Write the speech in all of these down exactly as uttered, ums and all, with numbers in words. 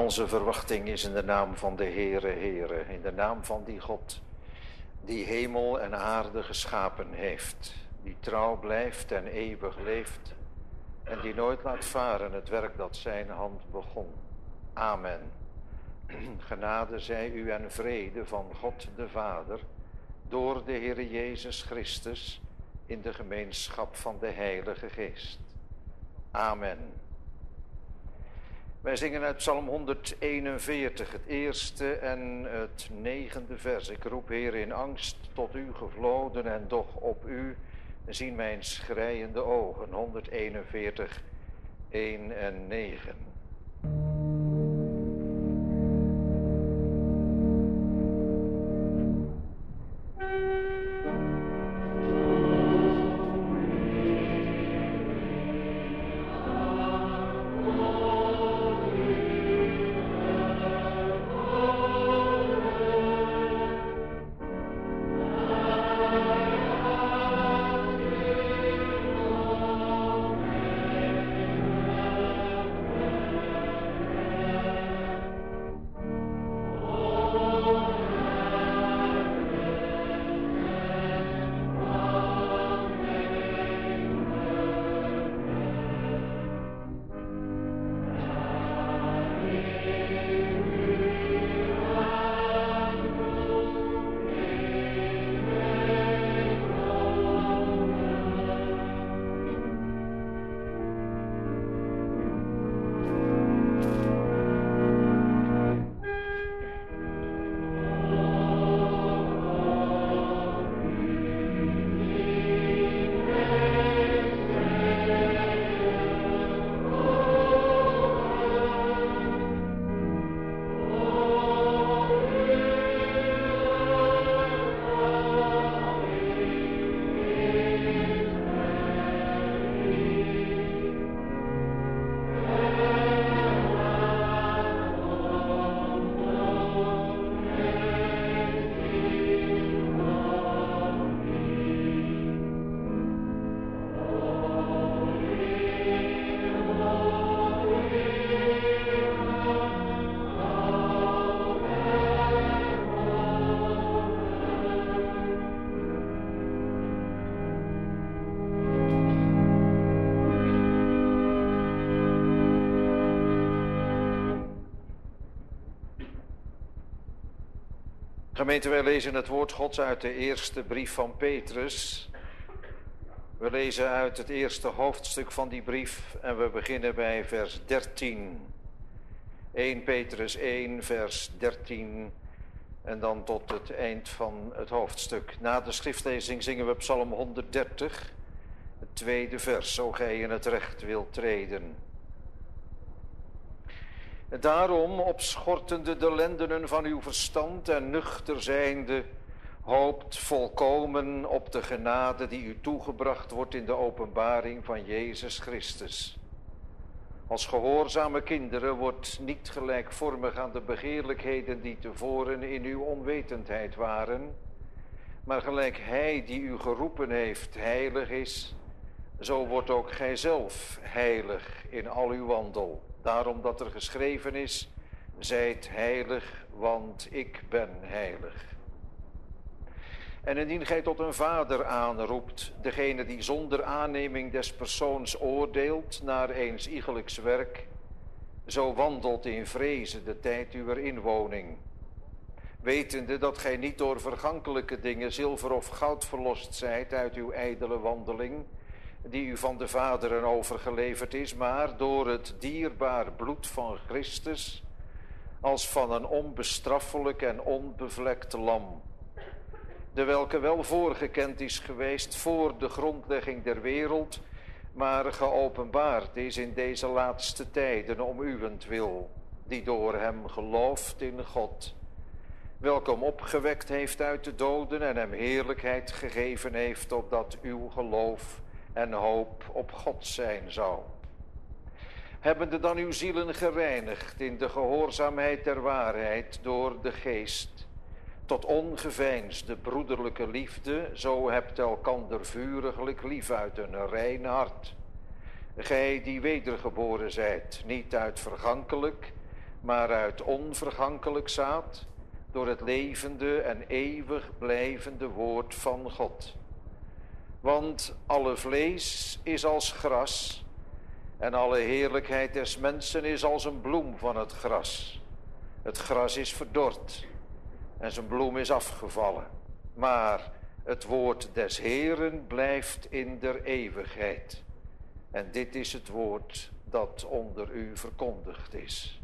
onze verwachting is in de naam van de Heere, Heere, in de naam van die God die hemel en aarde geschapen heeft, die trouw blijft en eeuwig leeft en die nooit laat varen het werk dat zijn hand begon. Amen. Genade zij u en vrede van God de Vader, door de Heere Jezus Christus, in de gemeenschap van de Heilige Geest. Amen. Wij zingen uit Psalm honderdeenenveertig, het eerste en het negende vers. Ik roep, Heer, in angst tot u gevloden en doch op u zien mijn schreiende ogen. honderdeenenveertig, één en negen. Gemeente, wij lezen het woord Gods uit de eerste brief van Petrus. We lezen uit het eerste hoofdstuk van die brief en we beginnen bij vers dertien. eerste Petrus één, vers dertien en dan tot het eind van het hoofdstuk. Na de schriftlezing zingen we Psalm honderddertig, het tweede vers, zo gij in het recht wilt treden. Daarom, opschortende de lendenen van uw verstand en nuchter zijnde, hoopt volkomen op de genade die u toegebracht wordt in de openbaring van Jezus Christus. Als gehoorzame kinderen wordt niet gelijkvormig aan de begeerlijkheden die tevoren in uw onwetendheid waren, maar gelijk Hij die u geroepen heeft heilig is, zo wordt ook gij zelf heilig in al uw wandel. Daarom dat er geschreven is, zijt heilig, want ik ben heilig. En indien gij tot een vader aanroept, degene die zonder aanneming des persoons oordeelt naar eens iegelijks werk, zo wandelt in vrezen de tijd uwer inwoning, wetende dat gij niet door vergankelijke dingen, zilver of goud verlost zijt uit uw ijdele wandeling, die u van de vaderen overgeleverd is, maar door het dierbaar bloed van Christus, als van een onbestraffelijk en onbevlekt lam, de welke wel voorgekend is geweest voor de grondlegging der wereld, maar geopenbaard is in deze laatste tijden om uwentwil, die door hem gelooft in God, welke hem opgewekt heeft uit de doden en hem heerlijkheid gegeven heeft, opdat uw geloof en hoop op God zijn zou. Hebbende dan uw zielen gereinigd in de gehoorzaamheid der waarheid door de geest, tot ongeveinsde broederlijke liefde, zo hebt elkander vuriglijk lief uit een rein hart. Gij die wedergeboren zijt, niet uit vergankelijk, maar uit onvergankelijk zaad, door het levende en eeuwig blijvende woord van God. Want alle vlees is als gras, en alle heerlijkheid des mensen is als een bloem van het gras. Het gras is verdord, en zijn bloem is afgevallen. Maar het woord des Heeren blijft in der eeuwigheid. En dit is het woord dat onder u verkondigd is.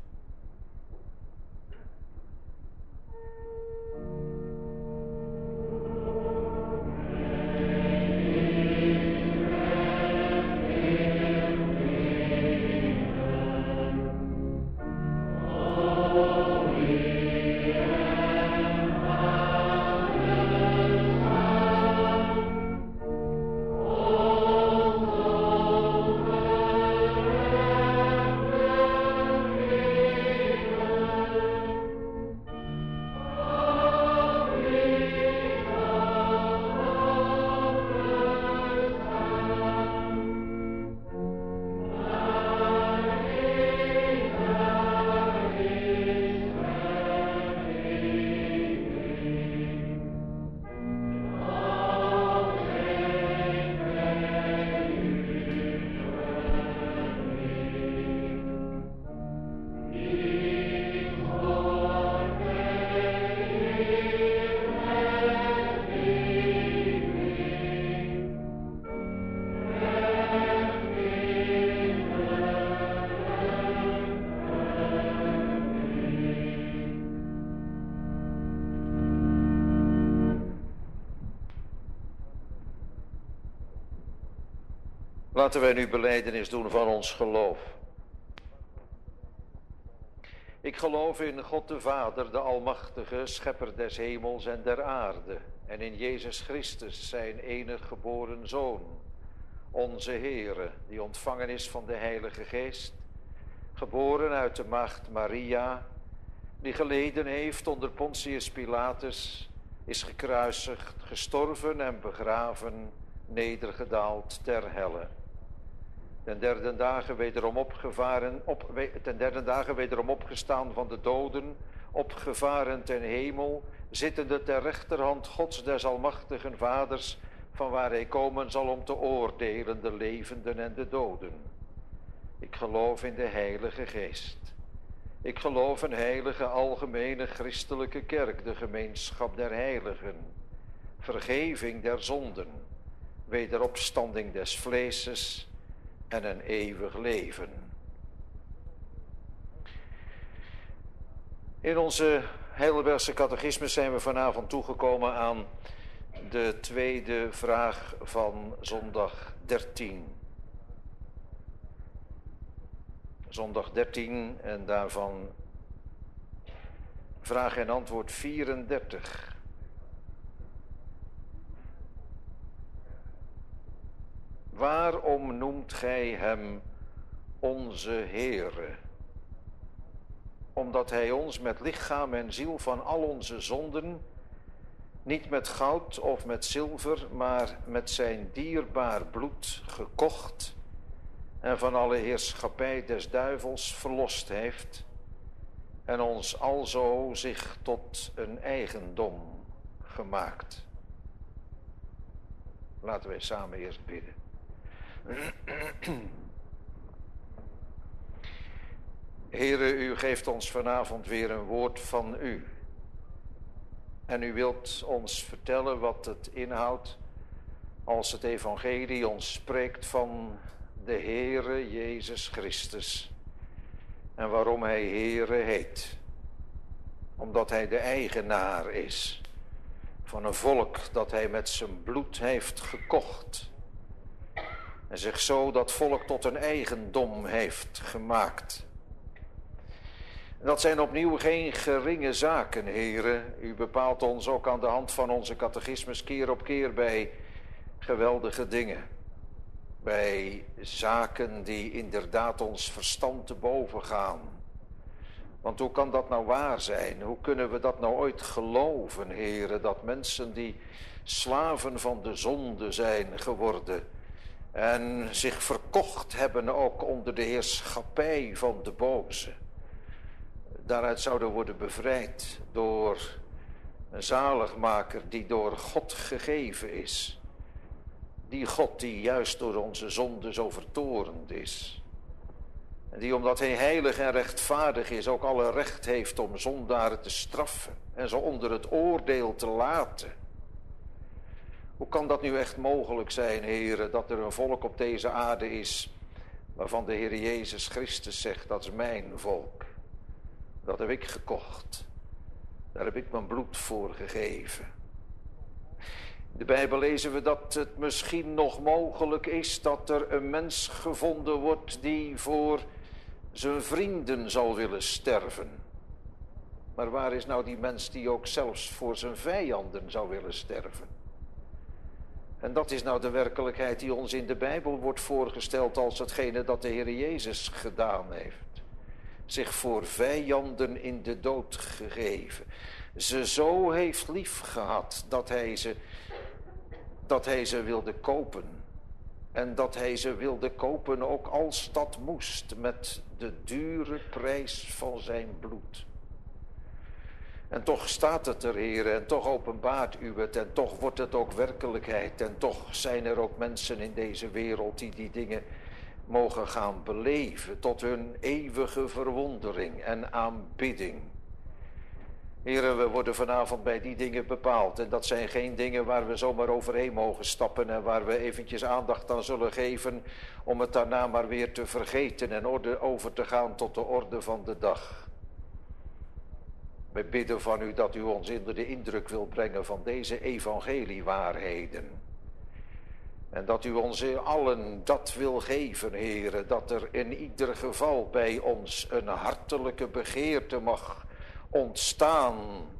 Laten wij nu belijdenis doen van ons geloof. Ik geloof in God de Vader, de Almachtige, Schepper des hemels en der aarde, en in Jezus Christus, zijn enig geboren Zoon, onze Heere, die ontvangen is van de Heilige Geest, geboren uit de maagd Maria, die geleden heeft onder Pontius Pilatus, is gekruisigd, gestorven en begraven, nedergedaald ter helle. Ten derde dagen wederom opgevaren, op, ten derde dagen wederom opgestaan van de doden, opgevaren ten hemel, zittende ter rechterhand Gods des Almachtigen Vaders, van waar hij komen zal om te oordelen de levenden en de doden. Ik geloof in de Heilige Geest. Ik geloof een heilige, algemene, christelijke kerk, de gemeenschap der heiligen, vergeving der zonden, wederopstanding des vleeses en een eeuwig leven. In onze Heidelbergse catechismus zijn we vanavond toegekomen aan de tweede vraag van zondag dertien. Zondag dertien en daarvan vraag en antwoord vierendertig. Waarom noemt gij hem onze Heere? Omdat hij ons met lichaam en ziel van al onze zonden, niet met goud of met zilver, maar met zijn dierbaar bloed gekocht en van alle heerschappij des duivels verlost heeft en ons alzo zich tot een eigendom gemaakt. Laten wij samen eerst bidden. Heere, u geeft ons vanavond weer een woord van u. En u wilt ons vertellen wat het inhoudt als het evangelie ons spreekt van de Heere Jezus Christus. En waarom hij Heere heet. Omdat hij de eigenaar is van een volk dat hij met zijn bloed heeft gekocht. En zich zo dat volk tot een eigendom heeft gemaakt. En dat zijn opnieuw geen geringe zaken, heren. U bepaalt ons ook aan de hand van onze catechismus keer op keer bij geweldige dingen. Bij zaken die inderdaad ons verstand te boven gaan. Want hoe kan dat nou waar zijn? Hoe kunnen we dat nou ooit geloven, heren? Dat mensen die slaven van de zonde zijn geworden en zich verkocht hebben ook onder de heerschappij van de boze, daaruit zouden worden bevrijd door een zaligmaker die door God gegeven is. Die God die juist door onze zonde zo vertorend is. En die omdat hij heilig en rechtvaardig is ook alle recht heeft om zondaren te straffen en ze onder het oordeel te laten. Hoe kan dat nu echt mogelijk zijn, heren, dat er een volk op deze aarde is waarvan de Heer Jezus Christus zegt, dat is mijn volk. Dat heb ik gekocht. Daar heb ik mijn bloed voor gegeven. In de Bijbel lezen we dat het misschien nog mogelijk is dat er een mens gevonden wordt die voor zijn vrienden zal willen sterven. Maar waar is nou die mens die ook zelfs voor zijn vijanden zou willen sterven? En dat is nou de werkelijkheid die ons in de Bijbel wordt voorgesteld als hetgene dat de Heer Jezus gedaan heeft. Zich voor vijanden in de dood gegeven. Ze zo heeft lief gehad dat hij ze, dat hij ze wilde kopen. En dat hij ze wilde kopen ook als dat moest met de dure prijs van zijn bloed. En toch staat het er, Heer, en toch openbaart u het, en toch wordt het ook werkelijkheid. En toch zijn er ook mensen in deze wereld die die dingen mogen gaan beleven tot hun eeuwige verwondering en aanbidding. Heren, we worden vanavond bij die dingen bepaald. En dat zijn geen dingen waar we zomaar overheen mogen stappen en waar we eventjes aandacht aan zullen geven om het daarna maar weer te vergeten en orde over te gaan tot de orde van de dag. Wij bidden van u dat u ons onder de indruk wil brengen van deze evangeliewaarheden. En dat u ons allen dat wil geven, heren, dat er in ieder geval bij ons een hartelijke begeerte mag ontstaan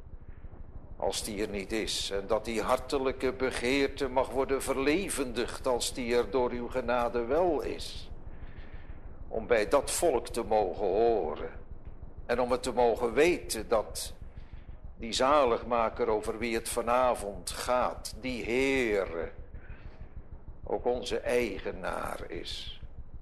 als die er niet is. En dat die hartelijke begeerte mag worden verlevendigd als die er door uw genade wel is. Om bij dat volk te mogen horen. En om het te mogen weten dat die zaligmaker over wie het vanavond gaat, die Heere, ook onze eigenaar is.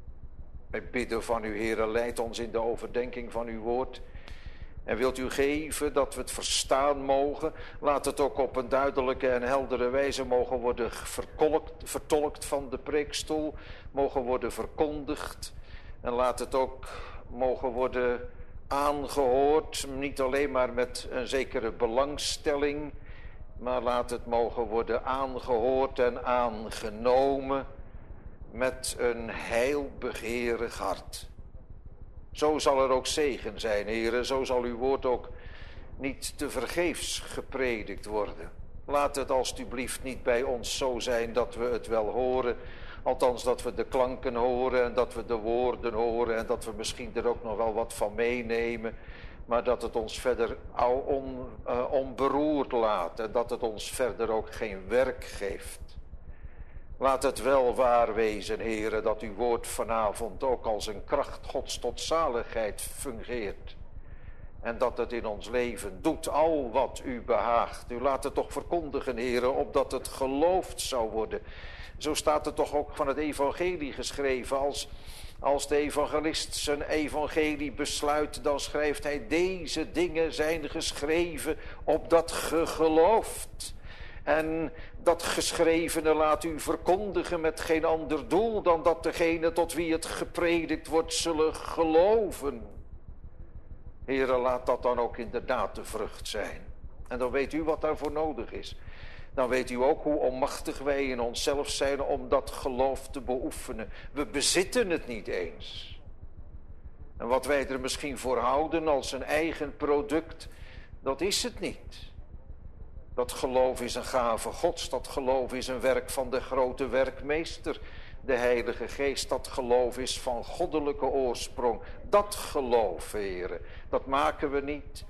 Wij bidden van u, Heere, leid ons in de overdenking van uw woord. En wilt u geven dat we het verstaan mogen. Laat het ook op een duidelijke en heldere wijze mogen worden vertolkt, vertolkt van de preekstoel. Mogen worden verkondigd. En laat het ook mogen worden aangehoord. Niet alleen maar met een zekere belangstelling. Maar laat het mogen worden aangehoord en aangenomen met een heilbegeerig hart. Zo zal er ook zegen zijn, heren. Zo zal uw woord ook niet te vergeefs gepredikt worden. Laat het alstublieft niet bij ons zo zijn dat we het wel horen. Althans dat we de klanken horen en dat we de woorden horen. En dat we misschien er ook nog wel wat van meenemen. Maar dat het ons verder al on, uh, onberoerd laat. En dat het ons verder ook geen werk geeft. Laat het wel waar wezen, heren, dat uw woord vanavond ook als een kracht Gods tot zaligheid fungeert. En dat het in ons leven doet al wat u behaagt. U laat het toch verkondigen, heren, opdat het geloofd zou worden. Zo staat het toch ook van het evangelie geschreven. Als, als de evangelist zijn evangelie besluit, dan schrijft hij: deze dingen zijn geschreven opdat ge gelooft. En dat geschrevene laat u verkondigen met geen ander doel dan dat degene tot wie het gepredikt wordt zullen geloven. Heere, laat dat dan ook inderdaad de vrucht zijn. En dan weet u wat daarvoor nodig is. Dan weet u ook hoe onmachtig wij in onszelf zijn om dat geloof te beoefenen. We bezitten het niet eens. En wat wij er misschien voor houden als een eigen product, dat is het niet. Dat geloof is een gave Gods, dat geloof is een werk van de grote werkmeester, de Heilige Geest. Dat geloof is van goddelijke oorsprong. Dat geloof, heren, dat maken we niet,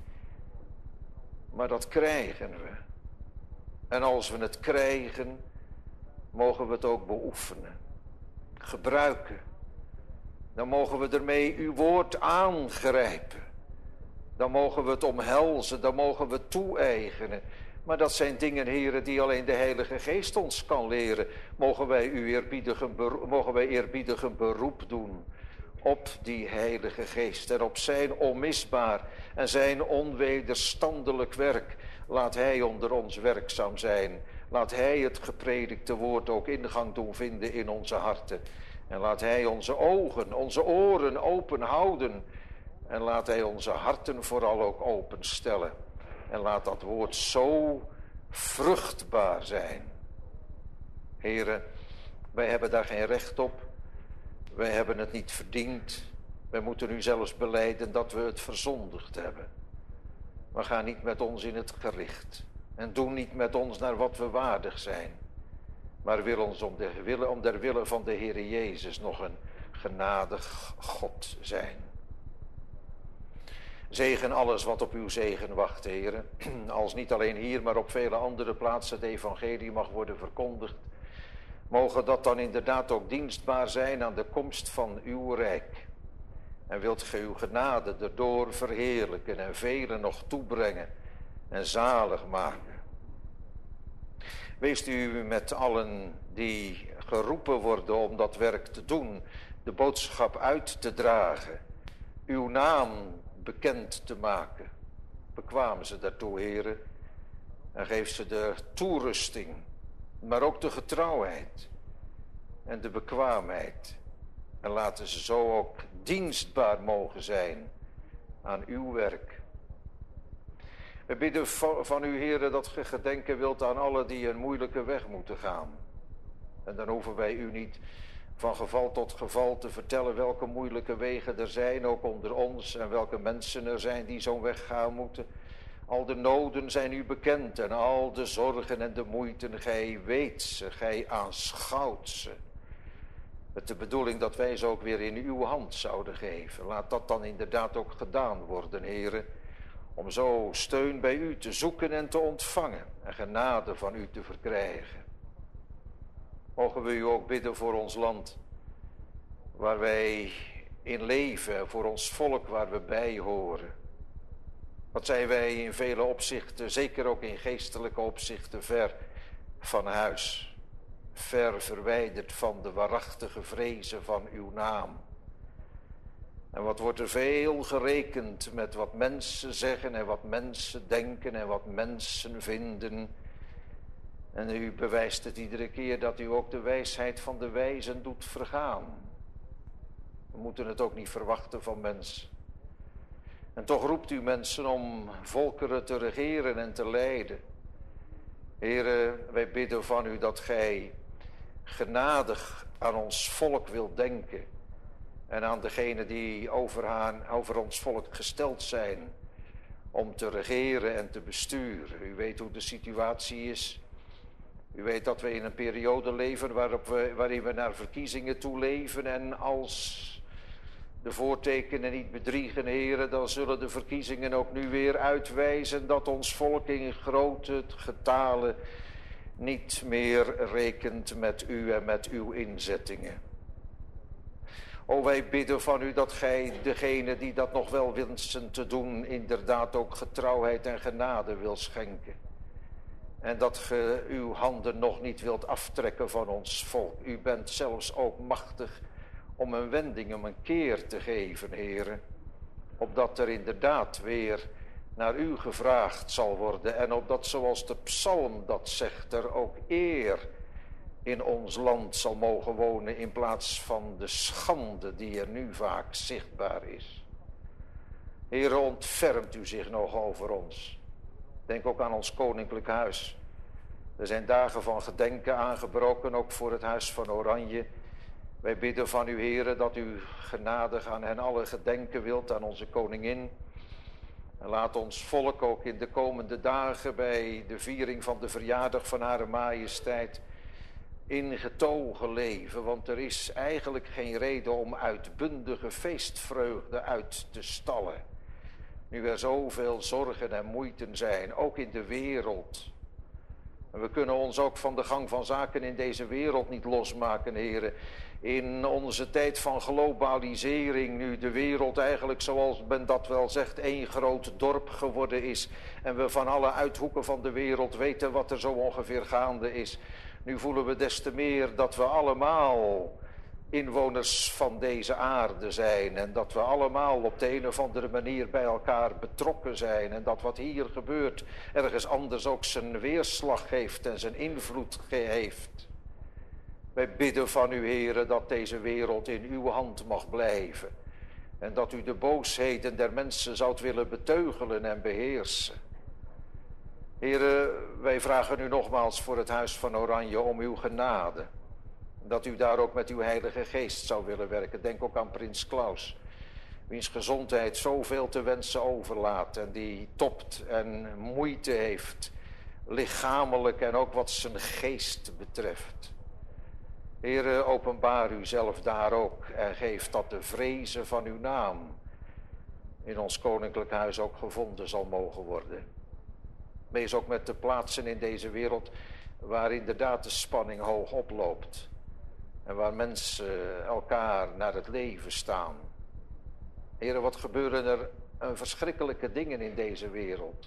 maar dat krijgen we. En als we het krijgen, mogen we het ook beoefenen, gebruiken. Dan mogen we ermee uw woord aangrijpen. Dan mogen we het omhelzen, dan mogen we het toe-eigenen. Maar dat zijn dingen, heren, die alleen de Heilige Geest ons kan leren. Mogen wij, u eerbiedig een beroep, mogen wij eerbiedig een beroep doen op die Heilige Geest en op zijn onmisbaar en zijn onwederstandelijk werk. Laat hij onder ons werkzaam zijn. Laat hij het gepredikte woord ook ingang doen vinden in onze harten. En laat hij onze ogen, onze oren open houden. En laat hij onze harten vooral ook openstellen. En laat dat woord zo vruchtbaar zijn. Heren, wij hebben daar geen recht op. Wij hebben het niet verdiend. Wij moeten nu zelfs belijden dat we het verzondigd hebben. Maar ga niet met ons in het gericht. En doe niet met ons naar wat we waardig zijn. Maar wil ons om, de, wille, om der wille van de Heere Jezus nog een genadig God zijn. Zegen alles wat op uw zegen wacht, Heere. Als niet alleen hier, maar op vele andere plaatsen het evangelie mag worden verkondigd. Mogen dat dan inderdaad ook dienstbaar zijn aan de komst van uw rijk. En wilt ge uw genade erdoor verheerlijken en velen nog toebrengen en zalig maken. Weest u met allen die geroepen worden om dat werk te doen, de boodschap uit te dragen, uw naam bekend te maken. Bekwamen ze daartoe, Heere, en geef ze de toerusting, maar ook de getrouwheid en de bekwaamheid. En laten ze zo ook dienstbaar mogen zijn aan uw werk. We bidden van u, Heere, dat ge gedenken wilt aan allen die een moeilijke weg moeten gaan. En dan hoeven wij u niet van geval tot geval te vertellen welke moeilijke wegen er zijn, ook onder ons, en welke mensen er zijn die zo'n weg gaan moeten. Al de noden zijn u bekend en al de zorgen en de moeiten, gij weet ze, gij aanschouwt ze. Met de bedoeling dat wij ze ook weer in uw hand zouden geven. Laat dat dan inderdaad ook gedaan worden, Heere, om zo steun bij u te zoeken en te ontvangen en genade van u te verkrijgen. Mogen we u ook bidden voor ons land, waar wij in leven, voor ons volk waar we bij horen. Wat zijn wij in vele opzichten, zeker ook in geestelijke opzichten, ver van huis. Ver verwijderd van de waarachtige vrezen van uw naam. En wat wordt er veel gerekend met wat mensen zeggen en wat mensen denken en wat mensen vinden. En u bewijst het iedere keer dat u ook de wijsheid van de wijzen doet vergaan. We moeten het ook niet verwachten van mensen. En toch roept u mensen om volkeren te regeren en te leiden. Heere, wij bidden van u dat gij genadig aan ons volk wilt denken. En aan degenen die over, haar, over ons volk gesteld zijn om te regeren en te besturen. U weet hoe de situatie is. U weet dat we in een periode leven waarop we, waarin we naar verkiezingen toe leven. En als de voortekenen niet bedriegen, heren, dan zullen de verkiezingen ook nu weer uitwijzen dat ons volk in grote getalen niet meer rekent met u en met uw inzettingen. O, wij bidden van u dat gij degene die dat nog wel wensen te doen, inderdaad ook getrouwheid en genade wil schenken. En dat ge uw handen nog niet wilt aftrekken van ons volk. U bent zelfs ook machtig om een wending, om een keer te geven, heren. Opdat er inderdaad weer naar u gevraagd zal worden. En opdat, zoals de psalm dat zegt, er ook eer in ons land zal mogen wonen in plaats van de schande die er nu vaak zichtbaar is. Heere, ontfermt u zich nog over ons. Denk ook aan ons koninklijk huis. Er zijn dagen van gedenken aangebroken, ook voor het huis van Oranje. Wij bidden van u, Heere, dat u genadig aan hen allen gedenken wilt, aan onze koningin. En laat ons volk ook in de komende dagen bij de viering van de verjaardag van Hare Majesteit in getogen leven. Want er is eigenlijk geen reden om uitbundige feestvreugde uit te stallen. Nu er zoveel zorgen en moeiten zijn, ook in de wereld. En we kunnen ons ook van de gang van zaken in deze wereld niet losmaken, heren. In onze tijd van globalisering, nu de wereld eigenlijk, zoals men dat wel zegt, één groot dorp geworden is. En we van alle uithoeken van de wereld weten wat er zo ongeveer gaande is. Nu voelen we des te meer dat we allemaal inwoners van deze aarde zijn en dat we allemaal op de een of andere manier bij elkaar betrokken zijn en dat wat hier gebeurt ergens anders ook zijn weerslag heeft en zijn invloed heeft. Wij bidden van u, Heere, dat deze wereld in uw hand mag blijven en dat u de boosheden der mensen zoudt willen beteugelen en beheersen. Heere, wij vragen u nogmaals voor het Huis van Oranje om uw genade. Dat u daar ook met uw Heilige Geest zou willen werken. Denk ook aan prins Klaus, wiens gezondheid zoveel te wensen overlaat en die topt en moeite heeft, lichamelijk en ook wat zijn geest betreft. Heere, openbaar u zelf daar ook en geef dat de vrezen van uw naam in ons koninklijk huis ook gevonden zal mogen worden. Wees ook met de plaatsen in deze wereld waar inderdaad de spanning hoog oploopt. En waar mensen elkaar naar het leven staan. Heere, wat gebeuren er een verschrikkelijke dingen in deze wereld.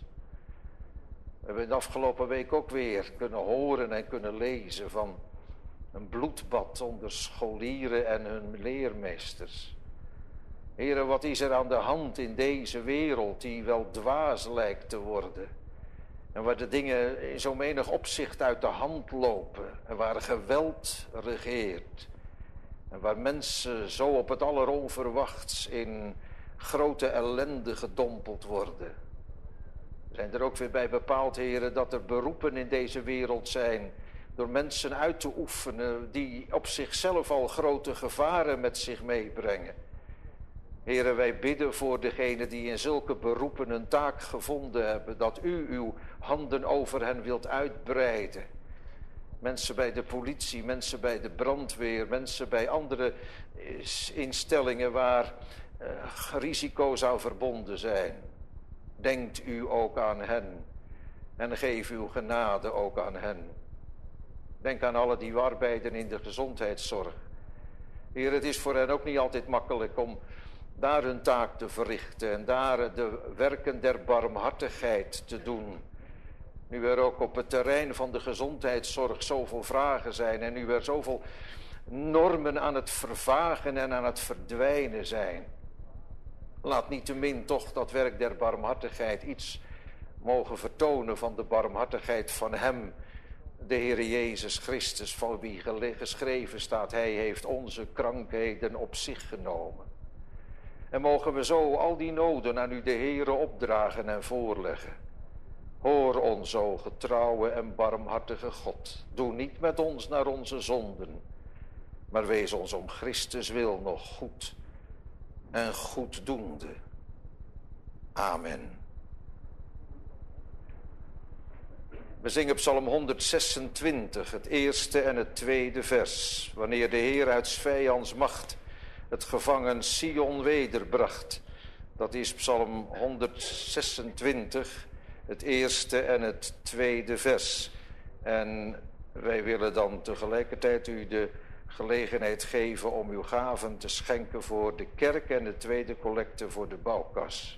We hebben de afgelopen week ook weer kunnen horen en kunnen lezen van een bloedbad onder scholieren en hun leermeesters. Heere, wat is er aan de hand in deze wereld die wel dwaas lijkt te worden? En waar de dingen in zo menig opzicht uit de hand lopen. En waar geweld regeert. En waar mensen zo op het alleronverwachts in grote ellende gedompeld worden. We zijn er ook weer bij bepaald, heren, dat er beroepen in deze wereld zijn door mensen uit te oefenen die op zichzelf al grote gevaren met zich meebrengen. Heren, wij bidden voor degenen die in zulke beroepen een taak gevonden hebben, dat u uw handen over hen wilt uitbreiden. Mensen bij de politie, mensen bij de brandweer, mensen bij andere instellingen waar uh, risico's aan verbonden zijn. Denkt u ook aan hen en geef uw genade ook aan hen. Denk aan alle die arbeiden in de gezondheidszorg. Heer, het is voor hen ook niet altijd makkelijk om daar hun taak te verrichten en daar de werken der barmhartigheid te doen. Nu er ook op het terrein van de gezondheidszorg zoveel vragen zijn en nu er zoveel normen aan het vervagen en aan het verdwijnen zijn. Laat niettemin toch dat werk der barmhartigheid iets mogen vertonen van de barmhartigheid van hem, de Heere Jezus Christus, van wie geschreven staat, hij heeft onze krankheden op zich genomen. En mogen we zo al die noden aan u de Heere opdragen en voorleggen. Hoor ons, o getrouwe en barmhartige God. Doe niet met ons naar onze zonden, maar wees ons om Christus wil nog goed en goeddoende. Amen. We zingen Psalm honderdzesentwintig, het eerste en het tweede vers. Wanneer de Heer uit 's vijands macht het gevangen Sion wederbracht. Dat is Psalm honderdzesentwintig, het eerste en het tweede vers. En wij willen dan tegelijkertijd u de gelegenheid geven om uw gaven te schenken voor de kerk en de tweede collecte voor de bouwkas.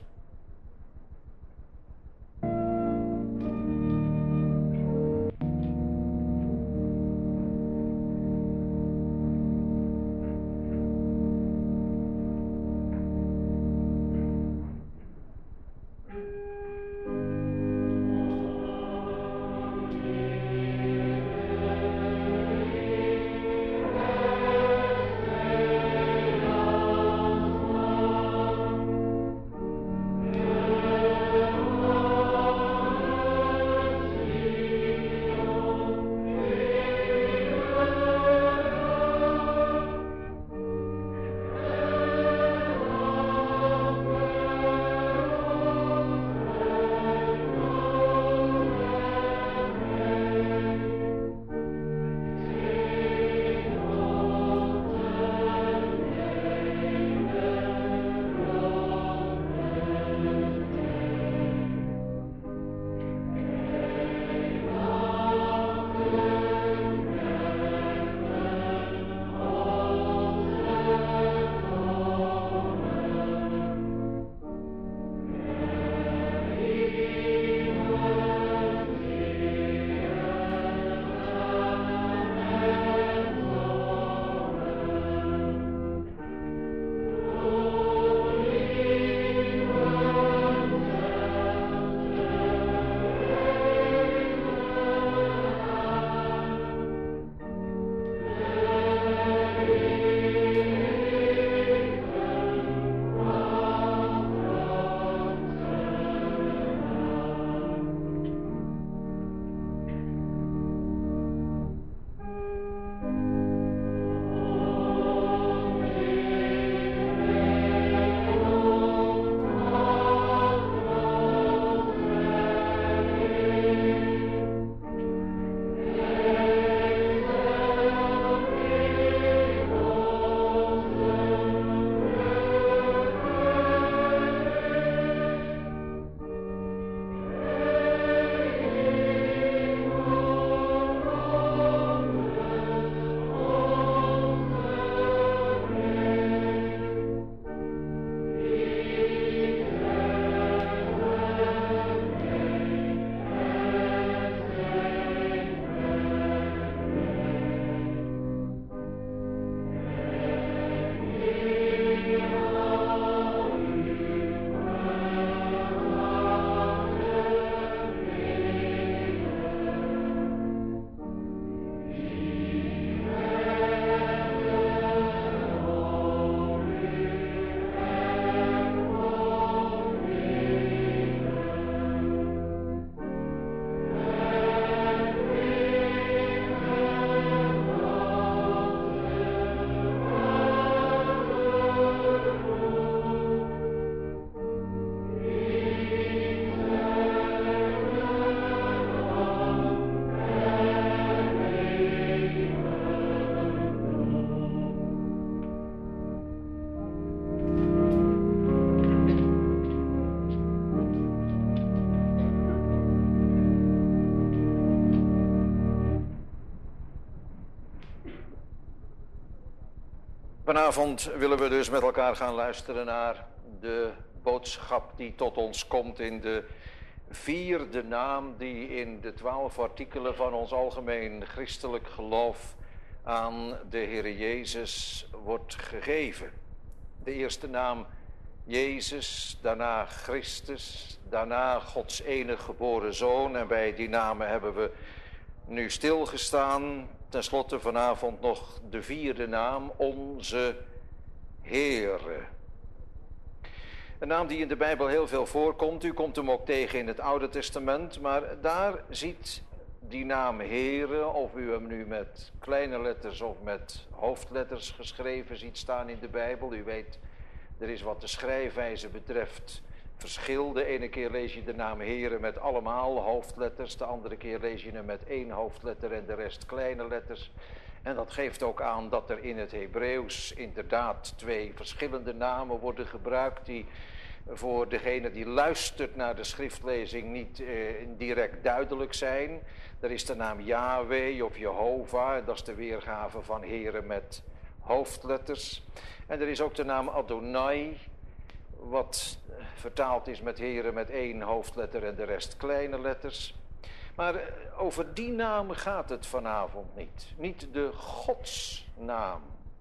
Vanavond willen we dus met elkaar gaan luisteren naar de boodschap die tot ons komt in de vierde naam die in de twaalf artikelen van ons algemeen christelijk geloof aan de Heer Jezus wordt gegeven. De eerste naam Jezus, daarna Christus, daarna Gods enige geboren Zoon. En bij die namen hebben we nu stilgestaan. Ten slotte vanavond nog de vierde naam, onze Heere. Een naam die in de Bijbel heel veel voorkomt. U komt hem ook tegen in het Oude Testament. Maar daar ziet die naam Heere, of u hem nu met kleine letters of met hoofdletters geschreven ziet staan in de Bijbel. U weet, er is wat de schrijfwijze betreft verschil. De ene keer lees je de naam Heere met allemaal hoofdletters. De andere keer lees je hem met één hoofdletter en de rest kleine letters. En dat geeft ook aan dat er in het Hebreeuws inderdaad twee verschillende namen worden gebruikt, die voor degene die luistert naar de schriftlezing niet eh, direct duidelijk zijn. Er is de naam Yahweh of Jehovah, dat is de weergave van Heere met hoofdletters. En er is ook de naam Adonai, wat vertaald is met Heere met één hoofdletter en de rest kleine letters. Maar over die naam gaat het vanavond niet. Niet de godsnaam.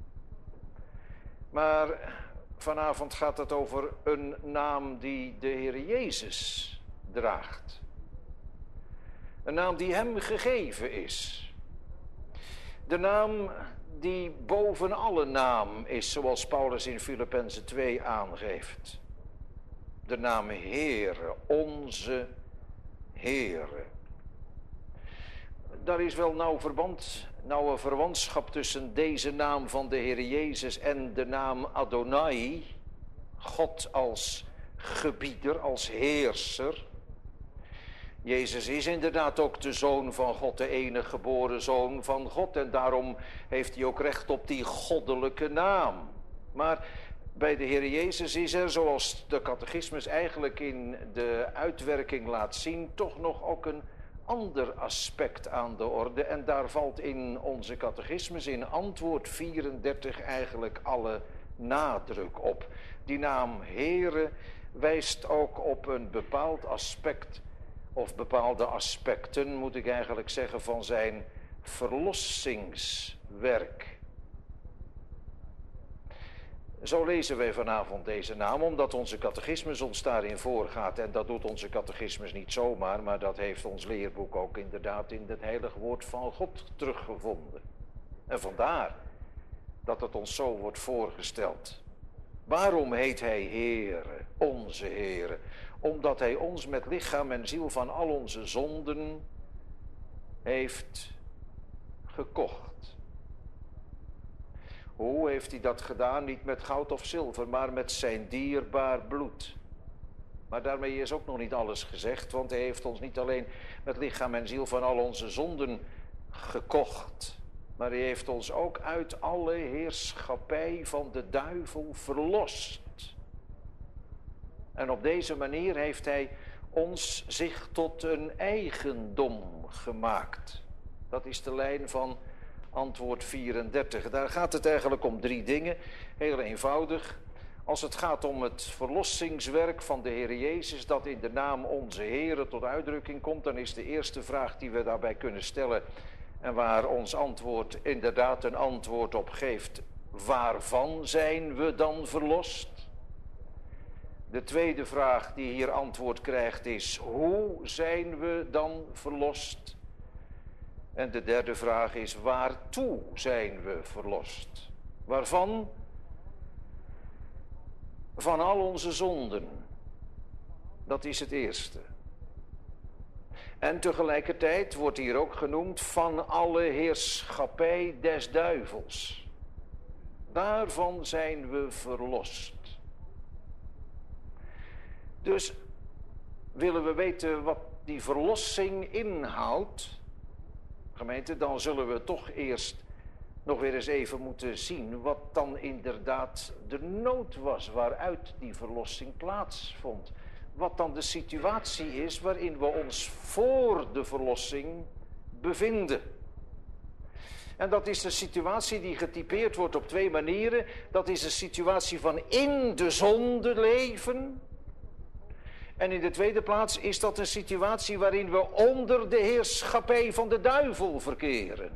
Maar vanavond gaat het over een naam die de Heer Jezus draagt. Een naam die hem gegeven is. De naam die boven alle naam is, zoals Paulus in Filippenzen twee aangeeft. De naam Heere, onze Heere. Daar is wel nauw verband, nauwe verwantschap tussen deze naam van de Heer Jezus en de naam Adonai, God als gebieder, als heerser. Jezus is inderdaad ook de Zoon van God, de enige geboren Zoon van God. En daarom heeft hij ook recht op die goddelijke naam. Maar bij de Heer Jezus is er, zoals de catechismus eigenlijk in de uitwerking laat zien, toch nog ook een ander aspect aan de orde. En daar valt in onze catechismus in antwoord vierendertig eigenlijk alle nadruk op. Die naam Heere wijst ook op een bepaald aspect, of bepaalde aspecten moet ik eigenlijk zeggen, van zijn verlossingswerk. Zo lezen wij vanavond deze naam, omdat onze catechismus ons daarin voorgaat. En dat doet onze catechismus niet zomaar, maar dat heeft ons leerboek ook inderdaad in het heilige woord van God teruggevonden. En vandaar dat het ons zo wordt voorgesteld. Waarom heet hij Heere, onze Heere? Omdat hij ons met lichaam en ziel van al onze zonden heeft gekocht. Hoe heeft hij dat gedaan? Niet met goud of zilver, maar met zijn dierbaar bloed. Maar daarmee is ook nog niet alles gezegd, want hij heeft ons niet alleen met lichaam en ziel van al onze zonden gekocht, maar hij heeft ons ook uit alle heerschappij van de duivel verlost. En op deze manier heeft hij ons zich tot een eigendom gemaakt. Dat is de lijn van antwoord vierendertig. Daar gaat het eigenlijk om drie dingen. Heel eenvoudig. Als het gaat om het verlossingswerk van de Heer Jezus, dat in de naam onze Heere tot uitdrukking komt, dan is de eerste vraag die we daarbij kunnen stellen, en waar ons antwoord inderdaad een antwoord op geeft: waarvan zijn we dan verlost? De tweede vraag die hier antwoord krijgt is: hoe zijn we dan verlost? En de derde vraag is: waartoe zijn we verlost? Waarvan? Van al onze zonden. Dat is het eerste. En tegelijkertijd wordt hier ook genoemd van alle heerschappij des duivels. Daarvan zijn we verlost. Dus willen we weten wat die verlossing inhoudt, gemeente, dan zullen we toch eerst nog weer eens even moeten zien wat dan inderdaad de nood was waaruit die verlossing plaatsvond. Wat dan de situatie is waarin we ons voor de verlossing bevinden. En dat is een situatie die getypeerd wordt op twee manieren. Dat is een situatie van in de zonde leven. En in de tweede plaats is dat een situatie waarin we onder de heerschappij van de duivel verkeren.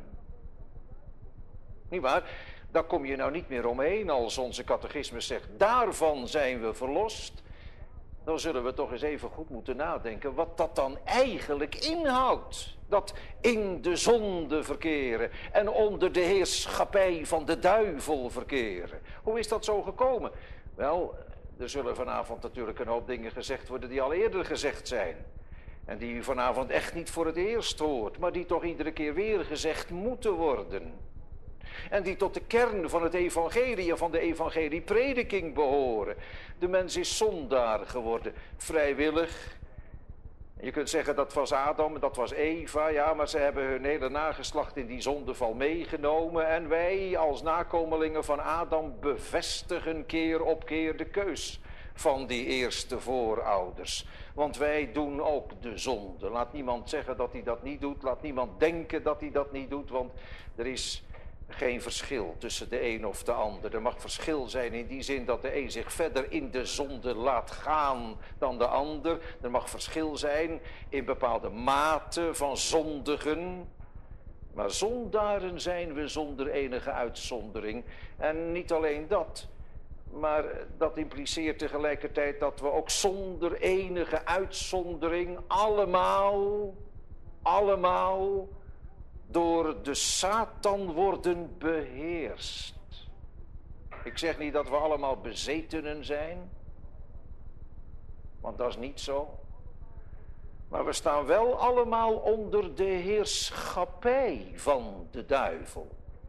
Niet waar? Daar kom je nou niet meer omheen als onze catechismus zegt, daarvan zijn we verlost. Dan zullen we toch eens even goed moeten nadenken wat dat dan eigenlijk inhoudt. Dat in de zonde verkeren en onder de heerschappij van de duivel verkeren. Hoe is dat zo gekomen? Wel, er zullen vanavond natuurlijk een hoop dingen gezegd worden die al eerder gezegd zijn. En die u vanavond echt niet voor het eerst hoort, maar die toch iedere keer weer gezegd moeten worden. En die tot de kern van het evangelie en van de evangelieprediking behoren. De mens is zondaar geworden, vrijwillig. Je kunt zeggen dat was Adam en dat was Eva, ja, maar ze hebben hun hele nageslacht in die zondeval meegenomen. En wij als nakomelingen van Adam bevestigen keer op keer de keus van die eerste voorouders. Want wij doen ook de zonde. Laat niemand zeggen dat hij dat niet doet, laat niemand denken dat hij dat niet doet, want er is geen verschil tussen de een of de ander. Er mag verschil zijn in die zin dat de een zich verder in de zonde laat gaan dan de ander. Er mag verschil zijn in bepaalde mate van zondigen. Maar zondaren zijn we zonder enige uitzondering. En niet alleen dat, maar dat impliceert tegelijkertijd dat we ook zonder enige uitzondering allemaal, allemaal door de Satan worden beheerst. Ik zeg niet dat we allemaal bezetenen zijn, want dat is niet zo. Maar we staan wel allemaal onder de heerschappij van de duivel.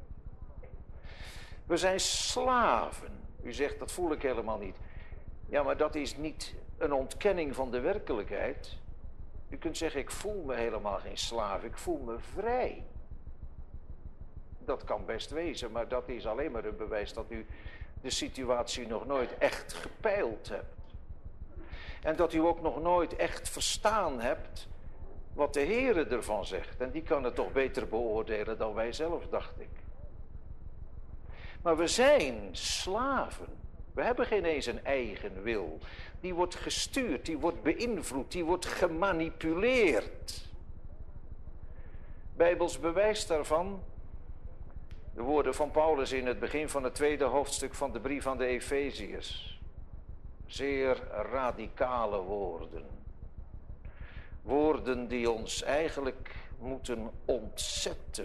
We zijn slaven. U zegt, dat voel ik helemaal niet. Ja, maar dat is niet een ontkenning van de werkelijkheid. U kunt zeggen, ik voel me helemaal geen slaaf, ik voel me vrij. Dat kan best wezen, maar dat is alleen maar een bewijs dat u de situatie nog nooit echt gepeild hebt. En dat u ook nog nooit echt verstaan hebt wat de Heere ervan zegt. En die kan het toch beter beoordelen dan wij zelf, dacht ik. Maar we zijn slaven. We hebben geen eens een eigen wil. Die wordt gestuurd, die wordt beïnvloed, die wordt gemanipuleerd. Bijbels bewijs daarvan, de woorden van Paulus in het begin van het tweede hoofdstuk van de brief aan de Efeziërs. Zeer radicale woorden. Woorden die ons eigenlijk moeten ontzetten.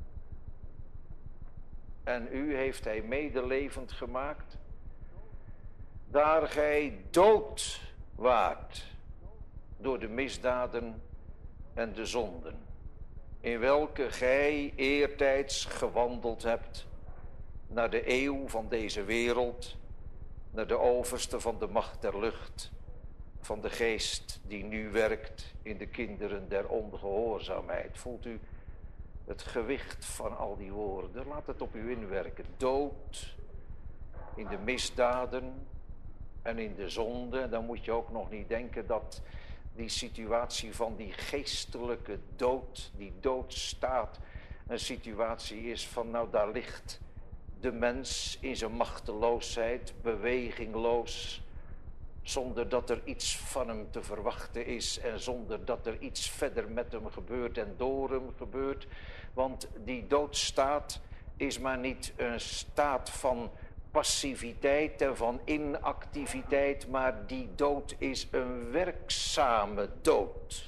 En u heeft hij medelevend gemaakt, daar gij dood waart door de misdaden en de zonden, in welke gij eertijds gewandeld hebt naar de eeuw van deze wereld, naar de overste van de macht der lucht, van de geest die nu werkt in de kinderen der ongehoorzaamheid. Voelt u het gewicht van al die woorden? Laat het op u inwerken. Dood in de misdaden en in de zonde. Dan moet je ook nog niet denken dat die situatie van die geestelijke dood, die doodstaat, een situatie is van, nou, daar ligt de mens in zijn machteloosheid, bewegingloos, zonder dat er iets van hem te verwachten is en zonder dat er iets verder met hem gebeurt en door hem gebeurt. Want die doodstaat is maar niet een staat van passiviteit en van inactiviteit, maar die dood is een werkzame dood.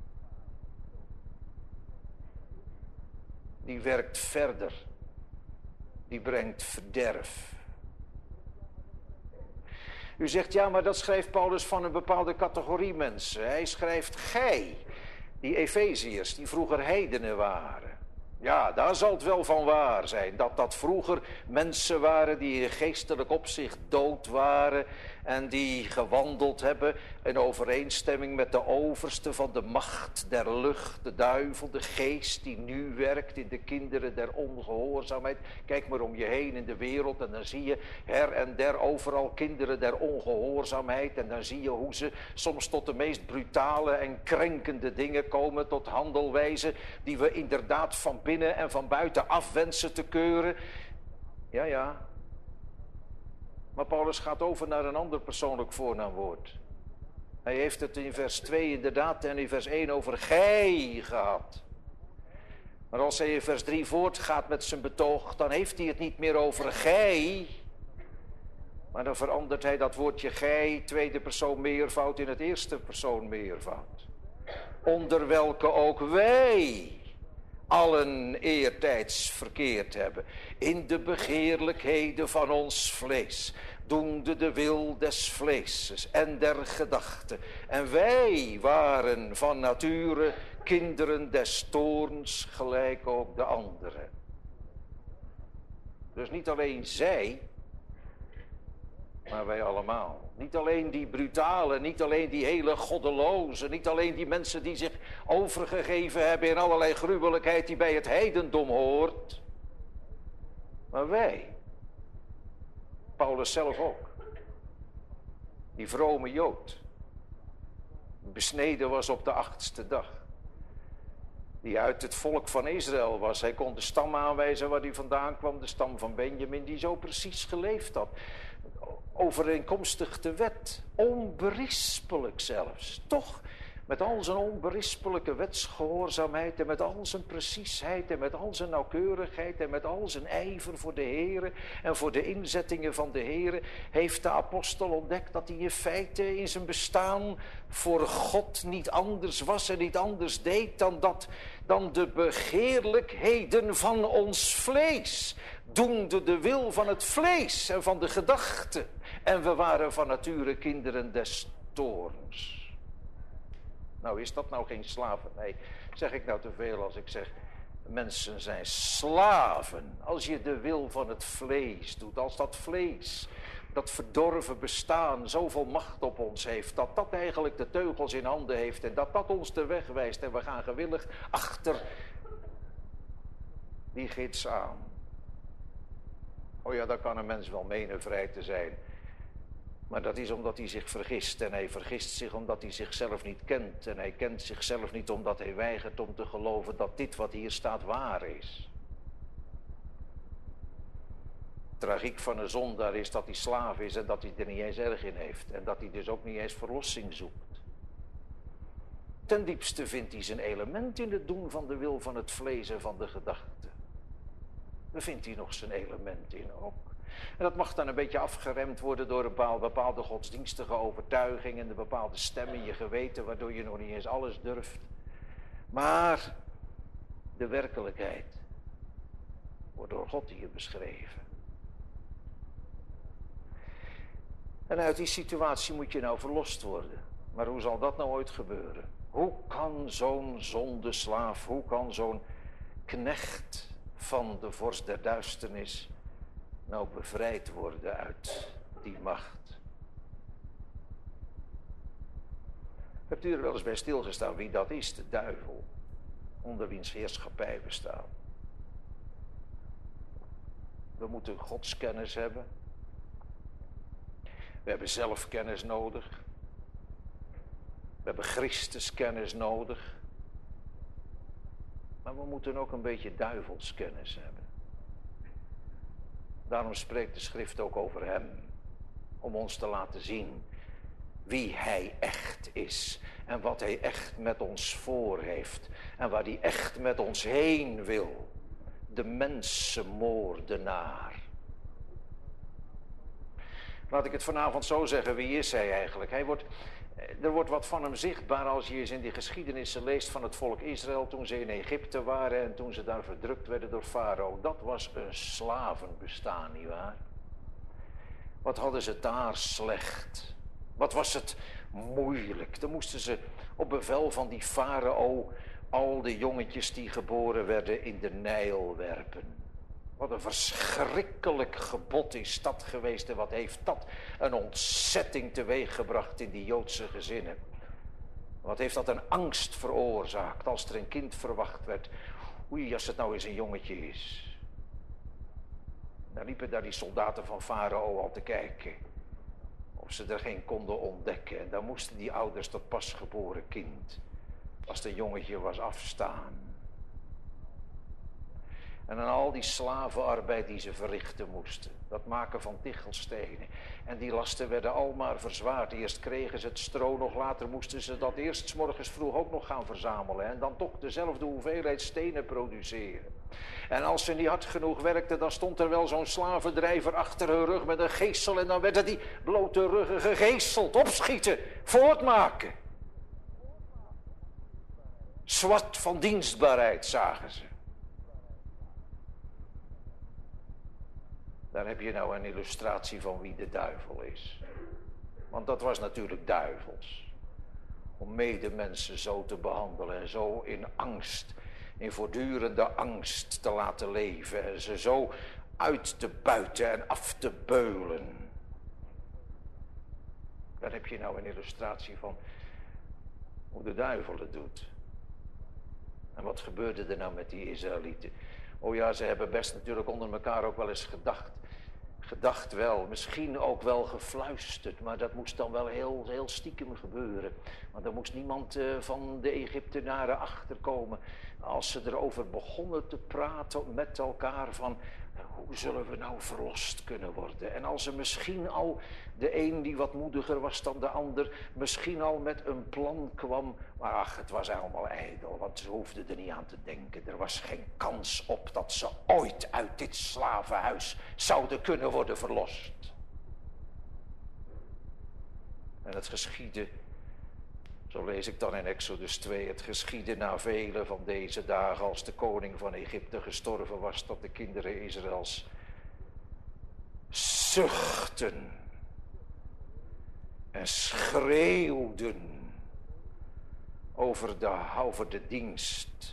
Die werkt verder. Die brengt verderf. U zegt, ja, maar dat schrijft Paulus van een bepaalde categorie mensen. Hij schrijft, gij, die Efeziërs, die vroeger heidenen waren. Ja, daar zal het wel van waar zijn, dat dat vroeger mensen waren die in geestelijk opzicht dood waren en die gewandeld hebben in overeenstemming met de overste van de macht der lucht, de duivel, de geest die nu werkt in de kinderen der ongehoorzaamheid. Kijk maar om je heen in de wereld en dan zie je her en der overal kinderen der ongehoorzaamheid en dan zie je hoe ze soms tot de meest brutale en krenkende dingen komen, tot handelwijzen die we inderdaad van binnen en van buiten af wensen te keuren. Ja, ja. Maar Paulus gaat over naar een ander persoonlijk voornaamwoord. Hij heeft het in vers twee inderdaad en in vers één over gij gehad. Maar als hij in vers drie voortgaat met zijn betoog, dan heeft hij het niet meer over gij. Maar dan verandert hij dat woordje gij, tweede persoon meervoud, in het eerste persoon meervoud. Onder welke ook wij allen eertijds verkeerd hebben. In de begeerlijkheden van ons vlees. Doende de wil des vleeses en der gedachten. En wij waren van nature kinderen des toorns, gelijk ook de anderen. Dus niet alleen zij, maar wij allemaal. Niet alleen die brutale, niet alleen die hele goddeloze, niet alleen die mensen die zich overgegeven hebben in allerlei gruwelijkheid die bij het heidendom hoort. Maar wij, Paulus zelf ook, die vrome Jood, besneden was op de achtste dag, die uit het volk van Israël was. Hij kon de stam aanwijzen waar hij vandaan kwam, de stam van Benjamin, die zo precies geleefd had. Overeenkomstig de wet, onberispelijk zelfs. Toch, met al zijn onberispelijke wetsgehoorzaamheid en met al zijn preciesheid en met al zijn nauwkeurigheid en met al zijn ijver voor de Here en voor de inzettingen van de Here, heeft de apostel ontdekt dat hij in feite in zijn bestaan voor God niet anders was en niet anders deed dan, dat, dan de begeerlijkheden van ons vlees. Doende de wil van het vlees en van de gedachten. En we waren van nature kinderen des toorns. Nou, is dat nou geen slavernij? Zeg ik nou te veel als ik zeg, mensen zijn slaven. Als je de wil van het vlees doet, als dat vlees, dat verdorven bestaan, zoveel macht op ons heeft, dat dat eigenlijk de teugels in handen heeft en dat dat ons de weg wijst en we gaan gewillig achter die gids aan. Oh ja, daar kan een mens wel menen vrij te zijn. Maar dat is omdat hij zich vergist. En hij vergist zich omdat hij zichzelf niet kent. En hij kent zichzelf niet omdat hij weigert om te geloven dat dit wat hier staat waar is. De tragiek van een zondaar is dat hij slaaf is en dat hij er niet eens erg in heeft. En dat hij dus ook niet eens verlossing zoekt. Ten diepste vindt hij zijn element in het doen van de wil van het vlees en van de gedachten. Daar vindt hij nog zijn element in ook. En dat mag dan een beetje afgeremd worden door een bepaalde godsdienstige overtuiging en een bepaalde stem in je geweten, waardoor je nog niet eens alles durft. Maar de werkelijkheid wordt door God hier beschreven. En uit die situatie moet je nou verlost worden. Maar hoe zal dat nou ooit gebeuren? Hoe kan zo'n zondeslaaf, hoe kan zo'n knecht van de vorst der duisternis nou bevrijd worden uit die macht? Hebt u er wel eens bij stilgestaan wie dat is, de duivel, onder wiens heerschappij we staan? We moeten godskennis hebben. We hebben zelfkennis nodig. We hebben Christuskennis nodig. Maar we moeten ook een beetje duivelskennis hebben. Daarom spreekt de schrift ook over hem. Om ons te laten zien wie hij echt is. En wat hij echt met ons voor heeft. En waar hij echt met ons heen wil. De mensenmoordenaar. Laat ik het vanavond zo zeggen, wie is hij eigenlijk? Hij wordt, er wordt wat van hem zichtbaar als je eens in die geschiedenissen leest van het volk Israël toen ze in Egypte waren en toen ze daar verdrukt werden door Farao. Dat was een slavenbestaan, nietwaar? Wat hadden ze daar slecht? Wat was het moeilijk? Dan moesten ze op bevel van die Farao al de jongetjes die geboren werden in de Nijl werpen. Wat een verschrikkelijk gebod is dat geweest en wat heeft dat een ontzetting teweeggebracht in die Joodse gezinnen. Wat heeft dat een angst veroorzaakt als er een kind verwacht werd. Oei, als het nou eens een jongetje is. Dan liepen daar die soldaten van Farao al te kijken. Of ze er geen konden ontdekken. En dan moesten die ouders dat pasgeboren kind, als het een jongetje was, afstaan. En aan al die slavenarbeid die ze verrichten moesten. Dat maken van tichelstenen. En die lasten werden al maar verzwaard. Eerst kregen ze het stro, nog later moesten ze dat eerst 's morgens vroeg ook nog gaan verzamelen. En dan toch dezelfde hoeveelheid stenen produceren. En als ze niet hard genoeg werkten, dan stond er wel zo'n slavendrijver achter hun rug met een geestel. En dan werden die blote ruggen gegeeseld, opschieten, voortmaken. Zwart van dienstbaarheid zagen ze. Daar heb je nou een illustratie van wie de duivel is. Want dat was natuurlijk duivels. Om medemensen zo te behandelen en zo in angst, in voortdurende angst te laten leven. En ze zo uit te buiten en af te beulen. Daar heb je nou een illustratie van hoe de duivel het doet. En wat gebeurde er nou met die Israëlieten? Oh ja, ze hebben best natuurlijk onder elkaar ook wel eens gedacht. Gedacht wel, misschien ook wel gefluisterd, maar dat moest dan wel heel, heel stiekem gebeuren. Want er moest niemand uh, van de Egyptenaren achterkomen. Als ze erover begonnen te praten met elkaar van, hoe zullen we nou verlost kunnen worden? En als er misschien al de een die wat moediger was dan de ander, misschien al met een plan kwam. Maar ach, het was allemaal ijdel, want ze hoefden er niet aan te denken. Er was geen kans op dat ze ooit uit dit slavenhuis zouden kunnen worden verlost. En het geschiedde, zo lees ik dan in Exodus twee, het geschiedde na vele van deze dagen, als de koning van Egypte gestorven was, dat de kinderen Israëls zuchtten en schreeuwden over de, over de dienst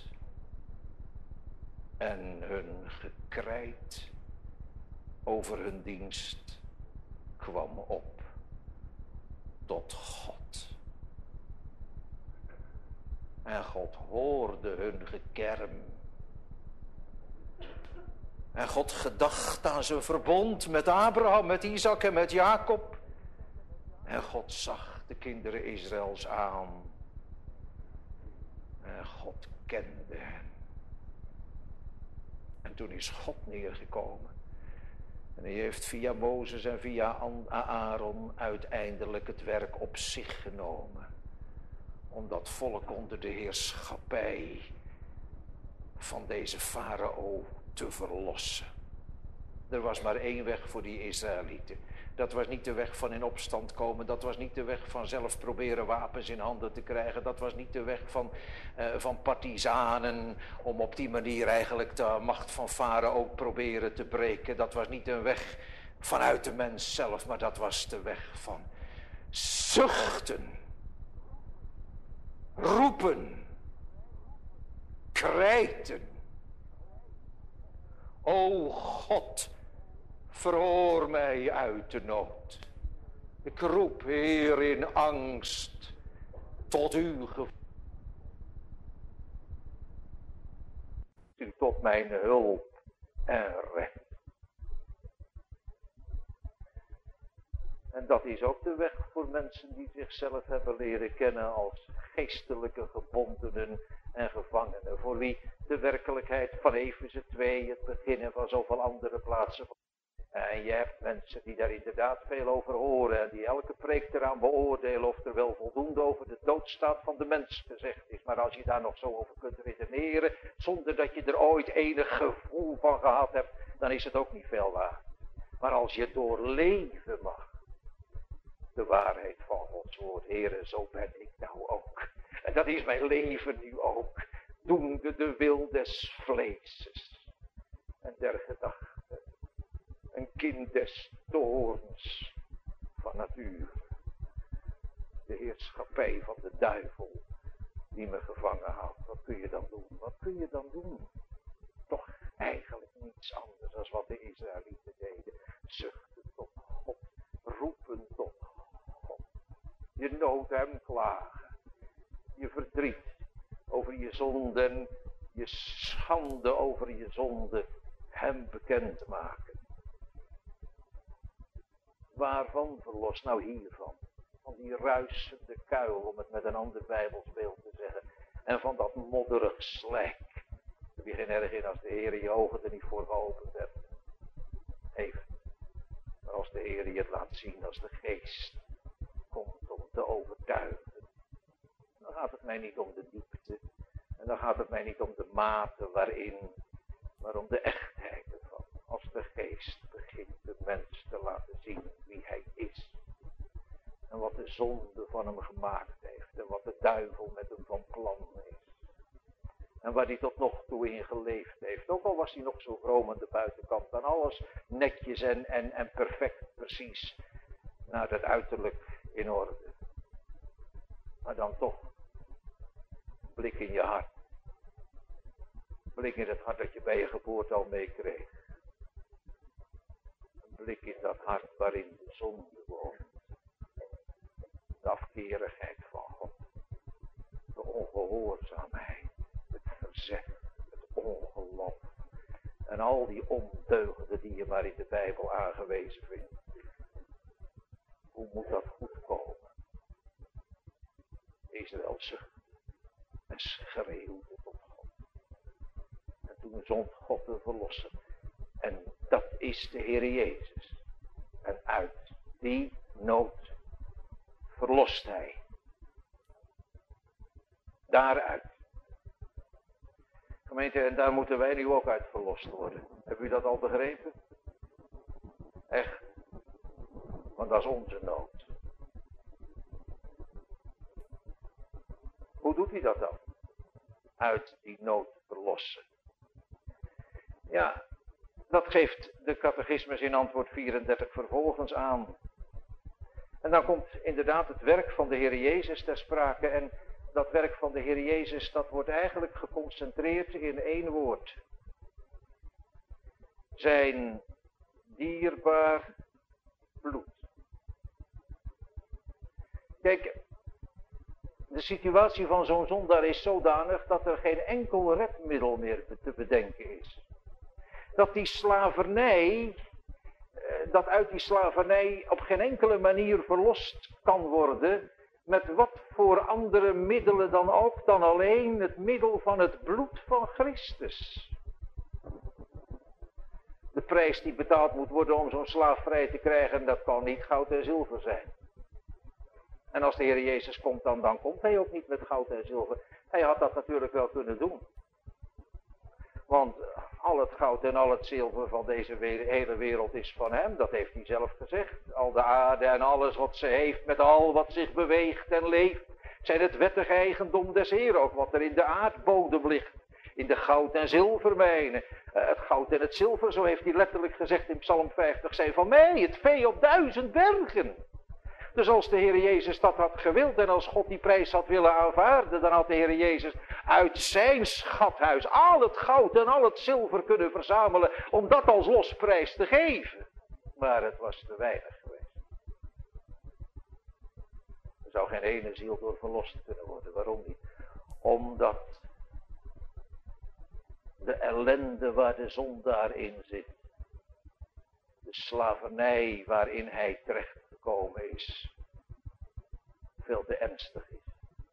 en hun gekrijt over hun dienst kwam op tot God. En God hoorde hun gekerm. En God gedacht aan zijn verbond met Abraham, met Isaac en met Jacob. En God zag de kinderen Israëls aan. En God kende hen. En toen is God neergekomen. En hij heeft via Mozes en via Aaron uiteindelijk het werk op zich genomen. Om dat volk onder de heerschappij van deze farao te verlossen. Er was maar één weg voor die Israëlieten. Dat was niet de weg van in opstand komen. Dat was niet de weg van zelf proberen wapens in handen te krijgen. Dat was niet de weg van, uh, van partizanen. Om op die manier eigenlijk de macht van farao proberen te breken. Dat was niet een weg vanuit de mens zelf. Maar dat was de weg van zuchten. Roepen. Krijten. O God, verhoor mij uit de nood. Ik roep, Heer, in angst tot uw gevoel. U tot mijn hulp en recht. En dat is ook de weg voor mensen die zichzelf hebben leren kennen als geestelijke gebondenen en gevangenen. Voor wie de werkelijkheid van Efeze twee, het beginnen van zoveel andere plaatsen. En je hebt mensen die daar inderdaad veel over horen en die elke preek eraan beoordelen of er wel voldoende over de doodstaat van de mens gezegd is. Maar als je daar nog zo over kunt redeneren, zonder dat je er ooit enig gevoel van gehad hebt, dan is het ook niet veel waard. Maar als je doorleven mag, de waarheid van Gods woord, Heere, zo ben ik nou ook. En dat is mijn leven nu ook, doende de wil des vleeses en der gedachten. Een kind des toorns van natuur. De heerschappij van de duivel die me gevangen houdt. Wat kun je dan doen? Wat kun je dan doen? Toch eigenlijk niets anders dan wat de Israëlieten deden. Zuchten tot God. Roepen tot God. Je nood hem klagen. Je verdriet over je zonden. Je schande over je zonde hem bekendmaken. Waarvan verlost? Nou hiervan. Van die ruisende kuil, om het met een ander bijbelsbeeld te zeggen. En van dat modderig slijk. Heb je geen erg in als de Heer je ogen er niet voor geopend hebt? Even. Maar als de Heer je het laat zien, als de geest komt om te overtuigen. Dan gaat het mij niet om de diepte. En dan gaat het mij niet om de mate waarin, maar om de echtheid ervan. Als de geest begint de mens te laten zien wie hij is. En wat de zonde van hem gemaakt heeft. En wat de duivel met hem van plan is. En waar hij tot nog toe in geleefd heeft. Ook al was hij nog zo vroom aan de buitenkant. Dan alles netjes en, en, en perfect precies. Naar het uiterlijk in orde. Maar dan toch. Blik in je hart. Blik in het hart dat je bij je geboorte al meekreeg. Blik in dat hart waarin de zonde woont. De afkerigheid van God. De ongehoorzaamheid. Het verzet. Het ongeloof. En al die ondeugden die je maar in de Bijbel aangewezen vindt. Hoe moet dat goed komen? Israël zucht. En schreeuwde tot God. En toen zond God de verlosser. En dat is de Heer Jezus. En uit die nood verlost hij. Daaruit. Gemeente, en daar moeten wij nu ook uit verlost worden. Hebben u dat al begrepen? Echt. Want dat is onze nood. Hoe doet hij dat dan? Uit die nood verlossen. Ja, dat geeft de catechismus in antwoord vierendertig vervolgens aan. En dan komt inderdaad het werk van de Heer Jezus ter sprake. En dat werk van de Heer Jezus, dat wordt eigenlijk geconcentreerd in één woord. Zijn dierbaar bloed. Kijk, de situatie van zo'n zondaar is zodanig dat er geen enkel redmiddel meer te bedenken is. Dat die slavernij, dat uit die slavernij op geen enkele manier verlost kan worden, met wat voor andere middelen dan ook, dan alleen het middel van het bloed van Christus. De prijs die betaald moet worden om zo'n slaaf vrij te krijgen, dat kan niet goud en zilver zijn. En als de Heer Jezus komt dan, dan komt hij ook niet met goud en zilver. Hij had dat natuurlijk wel kunnen doen. Want al het goud en al het zilver van deze hele wereld is van hem. Dat heeft hij zelf gezegd. Al de aarde en alles wat ze heeft met al wat zich beweegt en leeft. Zijn het wettig eigendom des Heer. Ook wat er in de aardbodem ligt. In de goud- en zilvermijnen. Uh, het goud en het zilver, zo heeft hij letterlijk gezegd in Psalm vijftig, zijn van mij. Het vee op duizend bergen. Dus als de Heer Jezus dat had gewild en als God die prijs had willen aanvaarden, dan had de Heer Jezus uit zijn schathuis al het goud en al het zilver kunnen verzamelen om dat als losprijs te geven. Maar het was te weinig geweest. Er zou geen ene ziel door verlost kunnen worden. Waarom niet? Omdat de ellende waar de zondaar in zit, de slavernij waarin hij terecht gekomen is, veel te ernstig is.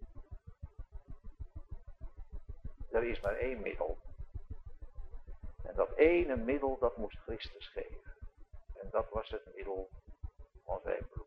Er is maar één middel. En dat ene middel, dat moest Christus geven. En dat was het middel van zijn bloed.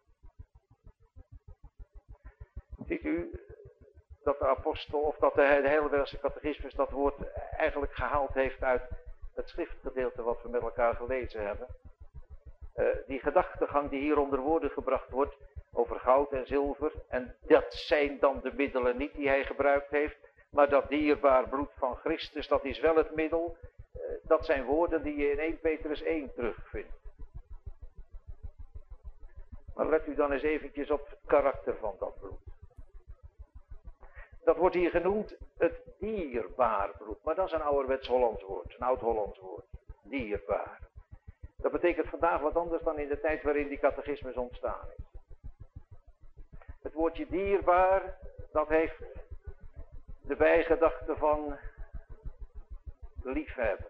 Ziet u dat de apostel, of dat de hele Bijbelse catechismus dat woord eigenlijk gehaald heeft uit het schriftgedeelte wat we met elkaar gelezen hebben. Uh, die gedachtegang die hier onder woorden gebracht wordt over goud en zilver. En dat zijn dan de middelen niet die hij gebruikt heeft. Maar dat dierbaar bloed van Christus, dat is wel het middel. Uh, dat zijn woorden die je in Eerste Petrus één terugvindt. Maar let u dan eens eventjes op het karakter van dat bloed. Dat wordt hier genoemd het dierbaar bloed. Maar dat is een ouderwets Hollands woord. Een oud-Hollands woord. Dierbaar. Dat betekent vandaag wat anders dan in de tijd waarin die catechismus ontstaan is. Het woordje dierbaar, dat heeft de bijgedachte van liefhebben.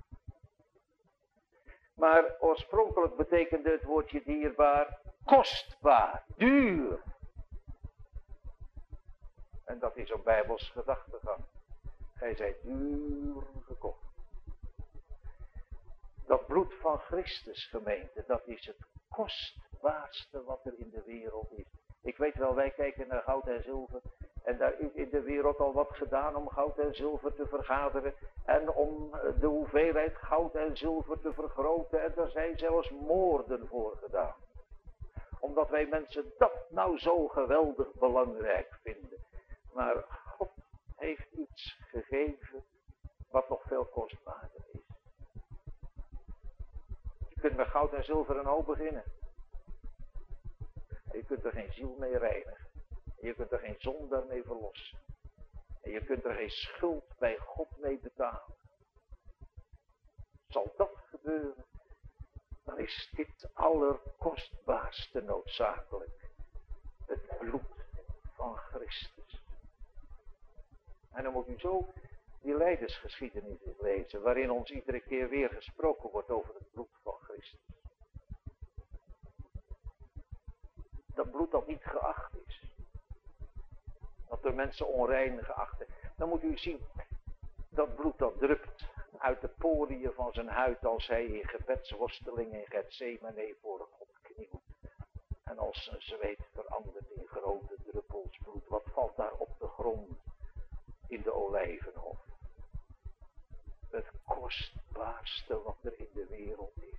Maar oorspronkelijk betekende het woordje dierbaar kostbaar, duur. En dat is een Bijbels gedachtegang. Gij zijt duur gekocht. Dat bloed van Christus, gemeente, dat is het kostbaarste wat er in de wereld is. Ik weet wel, wij kijken naar goud en zilver. En daar is in de wereld al wat gedaan om goud en zilver te vergaderen. En om de hoeveelheid goud en zilver te vergroten. En er zijn zelfs moorden voor gedaan. Omdat wij mensen dat nou zo geweldig belangrijk vinden. Maar God heeft iets gegeven wat nog veel kostbaarder is. Je kunt met goud en zilver een hoop beginnen. En je kunt er geen ziel mee reinigen. En je kunt er geen zonde mee verlossen. En je kunt er geen schuld bij God mee betalen. Zal dat gebeuren, dan is dit allerkostbaarste noodzakelijk. Het bloed van Christus. En dan moet u zo die lijdensgeschiedenis lezen, waarin ons iedere keer weer gesproken wordt over het bloed van Christus. Dat bloed dat niet geacht is. Dat door mensen onrein geacht is. Dan moet u zien, dat bloed dat drupt uit de poriën van zijn huid als hij in gebedsworsteling in Getsemane voor God knielt. En als zijn zweet verandert in grote druppels bloed. Wat valt daar op de grond in de Olijvenhof? Het kostbaarste wat er in de wereld is.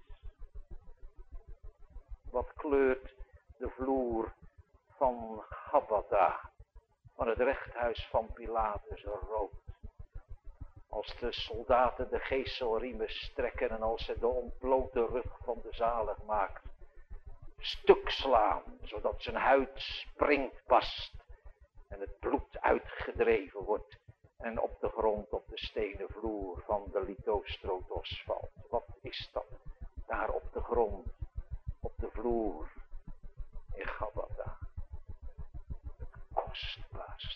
Wat kleurt de vloer van Gabbatha, van het rechthuis van Pilatus, rood. Als de soldaten de geeselriemen strekken en als ze de ontblote rug van de zaligmaker stuk slaan, zodat zijn huid springt past en het bloed uitgedreven wordt en op de grond op de stenen vloer van de Lithostrotos valt. Wat is dat? Daar op de grond, op de vloer in Gabbatha. Het kostbaarste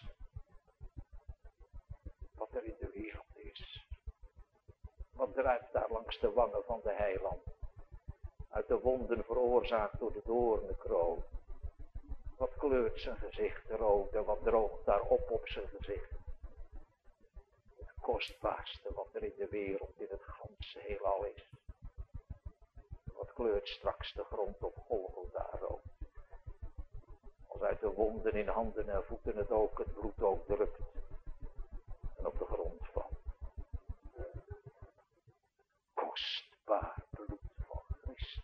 wat er in de wereld is. Wat druipt daar langs de wangen van de heiland? Uit de wonden veroorzaakt door de doornenkroon. Wat kleurt zijn gezicht rood en wat droogt daarop op zijn gezicht? Het kostbaarste wat er in de wereld, in het ganse heelal is. Wat kleurt straks de grond op Golgotha rood? Als uit de wonden in handen en voeten het ook, het bloed ook drupt en op de grond valt. Kostbaar bloed van Christus.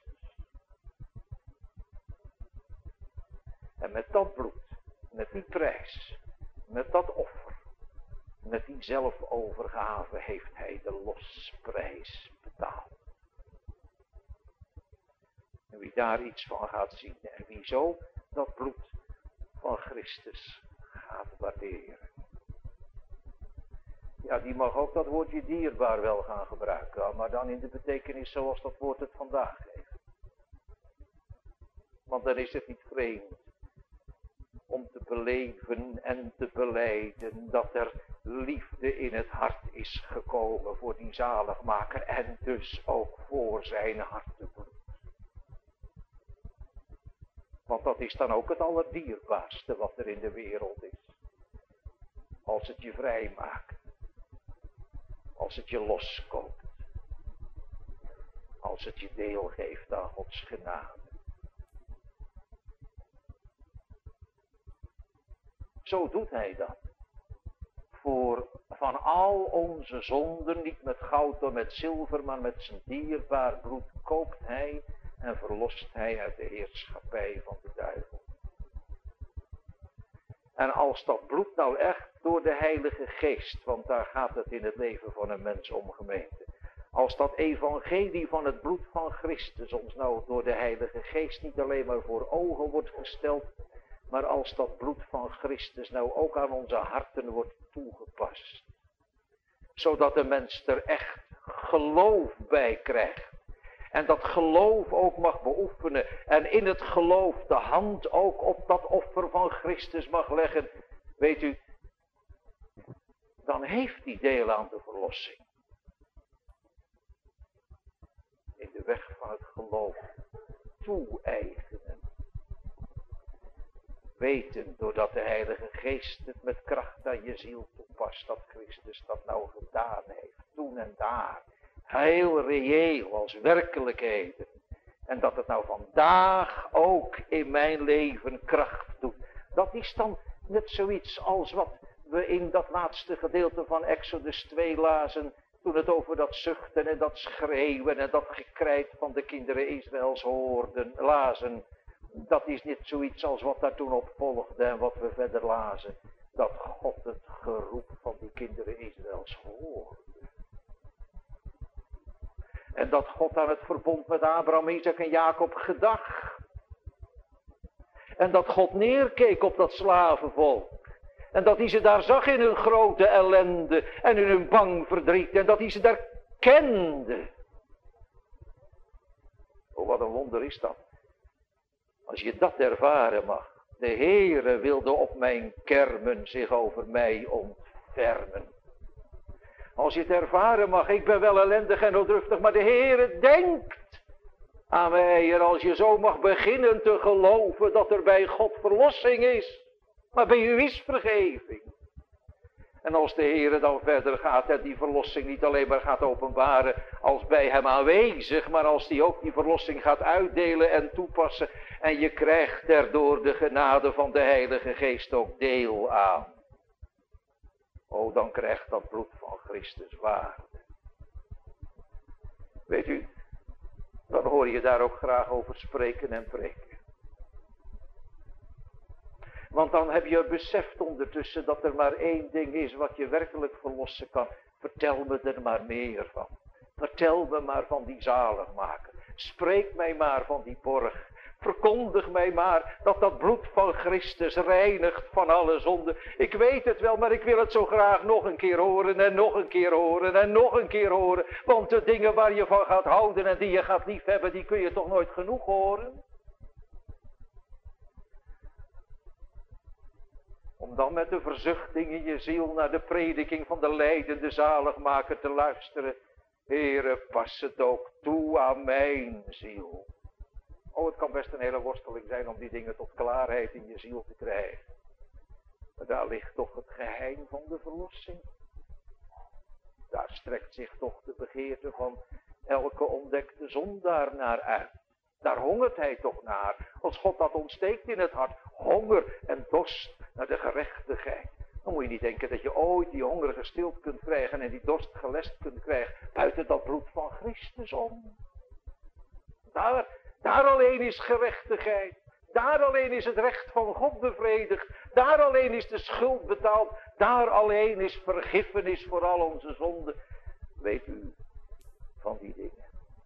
En met dat bloed, met die prijs, met dat offer, met die zelfovergave heeft hij de losprijs betaald. En wie daar iets van gaat zien en wie zo dat bloed van Christus gaat waarderen. Ja, die mag ook dat woordje dierbaar wel gaan gebruiken, maar dan in de betekenis zoals dat woord het vandaag heeft. Want dan is het niet vreemd om te beleven en te belijden dat er liefde in het hart is gekomen voor die zaligmaker en dus ook voor zijn hartebloed. Want dat is dan ook het allerdierbaarste wat er in de wereld is. Als het je vrij maakt. Als het je loskoopt. Als het je deel geeft aan Gods genade. Zo doet hij dat. Voor van al onze zonden, niet met goud of met zilver, maar met zijn dierbaar bloed koopt hij en verlost hij uit de heerschappij van de duivel. En als dat bloed nou echt door de Heilige Geest, want daar gaat het in het leven van een mens om, gemeente. Als dat evangelie van het bloed van Christus ons nou door de Heilige Geest niet alleen maar voor ogen wordt gesteld, maar als dat bloed van Christus nou ook aan onze harten wordt toegepast. Zodat de mens er echt geloof bij krijgt. En dat geloof ook mag beoefenen. En in het geloof de hand ook op dat offer van Christus mag leggen. Weet u, dan heeft hij deel aan de verlossing. In de weg van het geloof toe-eigenen. Weten, doordat de Heilige Geest het met kracht aan je ziel toepast. was dat Christus dat nou gedaan heeft. Toen en daar. Heel reëel als werkelijkheden. En dat het nou vandaag ook in mijn leven kracht doet. Dat is dan net zoiets als wat we in dat laatste gedeelte van Exodus twee lazen. Toen het over dat zuchten en dat schreeuwen en dat gekrijt van de kinderen Israëls hoorden, lazen. Dat is niet zoiets als wat daar toen op volgde en wat we verder lazen. Dat God het geroep van die kinderen Israëls hoorde. En dat God aan het verbond met Abraham, Isaac en Jacob gedacht. En dat God neerkeek op dat slavenvolk. En dat hij ze daar zag in hun grote ellende en in hun bang verdriet. En dat hij ze daar kende. Oh, wat een wonder is dat. Als je dat ervaren mag. De Heere wilde op mijn kermen zich over mij ontfermen. Als je het ervaren mag, ik ben wel ellendig en onrustig, maar de Heere denkt aan mij. En als je zo mag beginnen te geloven dat er bij God verlossing is. Maar bij u is vergeving. En als de Heere dan verder gaat en die verlossing niet alleen maar gaat openbaren als bij hem aanwezig, maar als die ook die verlossing gaat uitdelen en toepassen. En je krijgt er door de genade van de Heilige Geest ook deel aan. Oh, dan krijgt dat bloed van Christus waarde. Weet u, dan hoor je daar ook graag over spreken en preken. Want dan heb je beseft ondertussen dat er maar één ding is wat je werkelijk verlossen kan. Vertel me er maar meer van. Vertel me maar van die zaligmaker. Spreek mij maar van die borg. Verkondig mij maar dat dat bloed van Christus reinigt van alle zonde. Ik weet het wel, maar ik wil het zo graag nog een keer horen en nog een keer horen en nog een keer horen. Want de dingen waar je van gaat houden en die je gaat liefhebben, die kun je toch nooit genoeg horen? Om dan met de verzuchting in je ziel naar de prediking van de lijdende zaligmaker te luisteren. Heere, pas het ook toe aan mijn ziel. Oh, het kan best een hele worsteling zijn om die dingen tot klaarheid in je ziel te krijgen. Maar daar ligt toch het geheim van de verlossing. Daar strekt zich toch de begeerte van elke ontdekte zondaar naar uit. Daar hongert hij toch naar, als God dat ontsteekt in het hart. Honger en dorst naar de gerechtigheid. Dan moet je niet denken dat je ooit die honger gestild kunt krijgen en die dorst gelest kunt krijgen buiten dat bloed van Christus om. Daar, daar alleen is gerechtigheid. Daar alleen is het recht van God bevredigd. Daar alleen is de schuld betaald. Daar alleen is vergiffenis voor al onze zonden. Weet u van die dingen?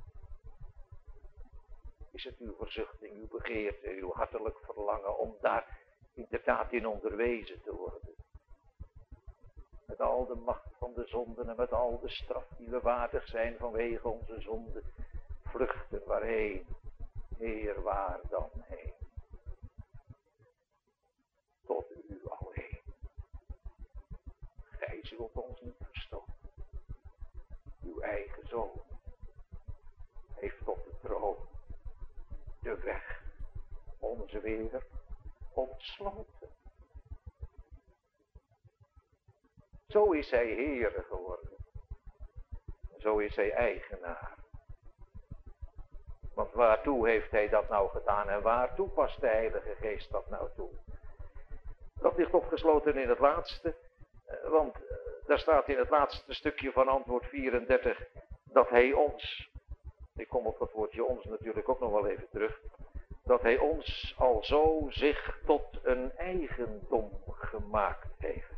Is het uw verzuchting, uw begeerte, uw hartelijk verlangen om daar inderdaad in onderwezen te worden? Met al de macht van de zonden en met al de straf die we waardig zijn vanwege onze zonden. Vluchten waarheen, Heer, waar dan heen? Tot u alleen. Gij zult ons niet verstoten. Uw eigen zoon heeft tot de troon de weg onze weer ontsloten. Zo is hij Heere geworden. Zo is hij eigenaar. Want waartoe heeft hij dat nou gedaan en waartoe past de Heilige Geest dat nou toe? Dat ligt opgesloten in het laatste. Want daar staat in het laatste stukje van antwoord vierendertig dat hij ons, ik kom op dat woordje ons natuurlijk ook nog wel even terug, dat hij ons al zo zich tot een eigendom gemaakt heeft.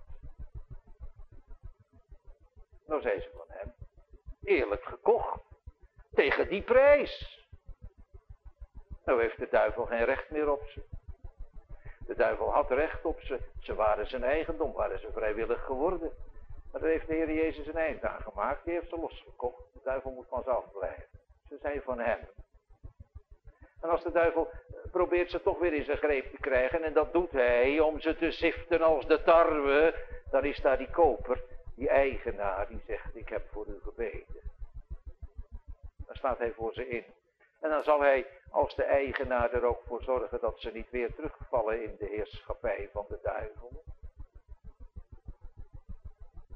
Nou zei ze van hem, eerlijk gekocht, tegen die prijs. Nou heeft de duivel geen recht meer op ze. De duivel had recht op ze. Ze waren zijn eigendom, waren ze vrijwillig geworden. Maar daar heeft de Heer Jezus een eind aan gemaakt. Die heeft ze losgekocht. De duivel moet vanzelf blijven. Ze zijn van hem. En als de duivel probeert ze toch weer in zijn greep te krijgen, en dat doet hij om ze te ziften als de tarwe, dan is daar die koper, die eigenaar, die zegt, ik heb voor u gebeden. Dan staat hij voor ze in. En dan zal hij als de eigenaar er ook voor zorgen dat ze niet weer terugvallen in de heerschappij van de duivel.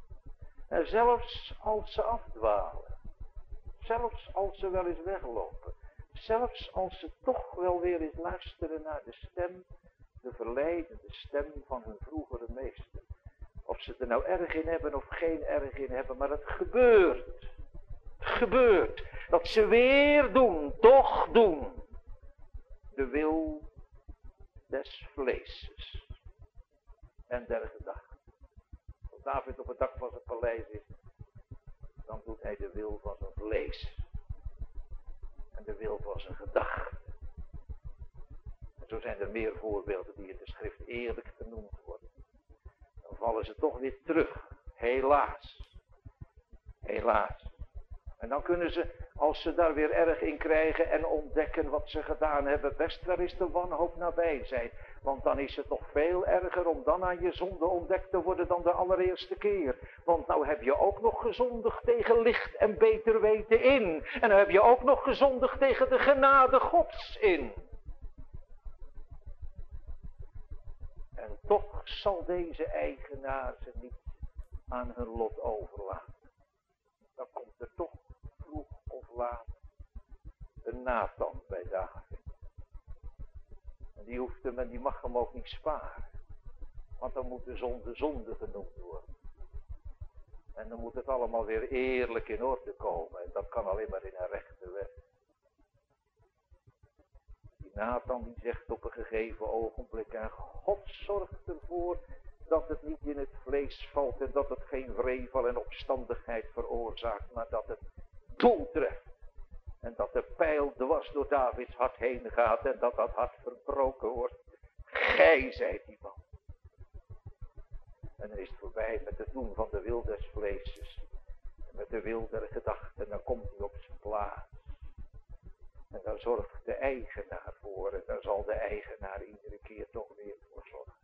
En zelfs als ze afdwalen, zelfs als ze wel eens weglopen, zelfs als ze toch wel weer eens luisteren naar de stem, de verleidende stem van hun vroegere meester. Of ze er nou erg in hebben of geen erg in hebben, maar het gebeurt. Het gebeurt. Dat ze weer doen, toch doen. De wil des vleeses en der gedachten. Als David op het dak van zijn paleis is, dan doet hij de wil van zijn vlees. En de wil van zijn gedachten. En zo zijn er meer voorbeelden die in de schrift eerlijk genoemd worden. Dan vallen ze toch weer terug. Helaas. Helaas. En dan kunnen ze, als ze daar weer erg in krijgen en ontdekken wat ze gedaan hebben, best wel eens de wanhoop nabij zijn. Want dan is het nog veel erger om dan aan je zonde ontdekt te worden dan de allereerste keer. Want nou heb je ook nog gezondigd tegen licht en beter weten in. En dan heb je ook nog gezondigd tegen de genade Gods in. En toch zal deze eigenaar ze niet aan hun lot overlaten. Dan komt er toch vroeg of laat een Nathan bij David. En die hoeft hem en die mag hem ook niet sparen. Want dan moet de zonde zonde genoemd worden. En dan moet het allemaal weer eerlijk in orde komen. En dat kan alleen maar in een rechte weg. Die Nathan die zegt op een gegeven ogenblik, en God zorgt ervoor dat het niet in het vlees valt en dat het geen wrevel en opstandigheid veroorzaakt, maar dat het doel treft. En dat de pijl dwars door Davids hart heen gaat en dat dat hart verbroken wordt. Gij zijt die man. En dan is het voorbij met het doen van de wil des vleeses. En met de wil der gedachten. En dan komt hij op zijn plaats. En daar zorgt de eigenaar voor. En daar zal de eigenaar iedere keer toch weer voor zorgen.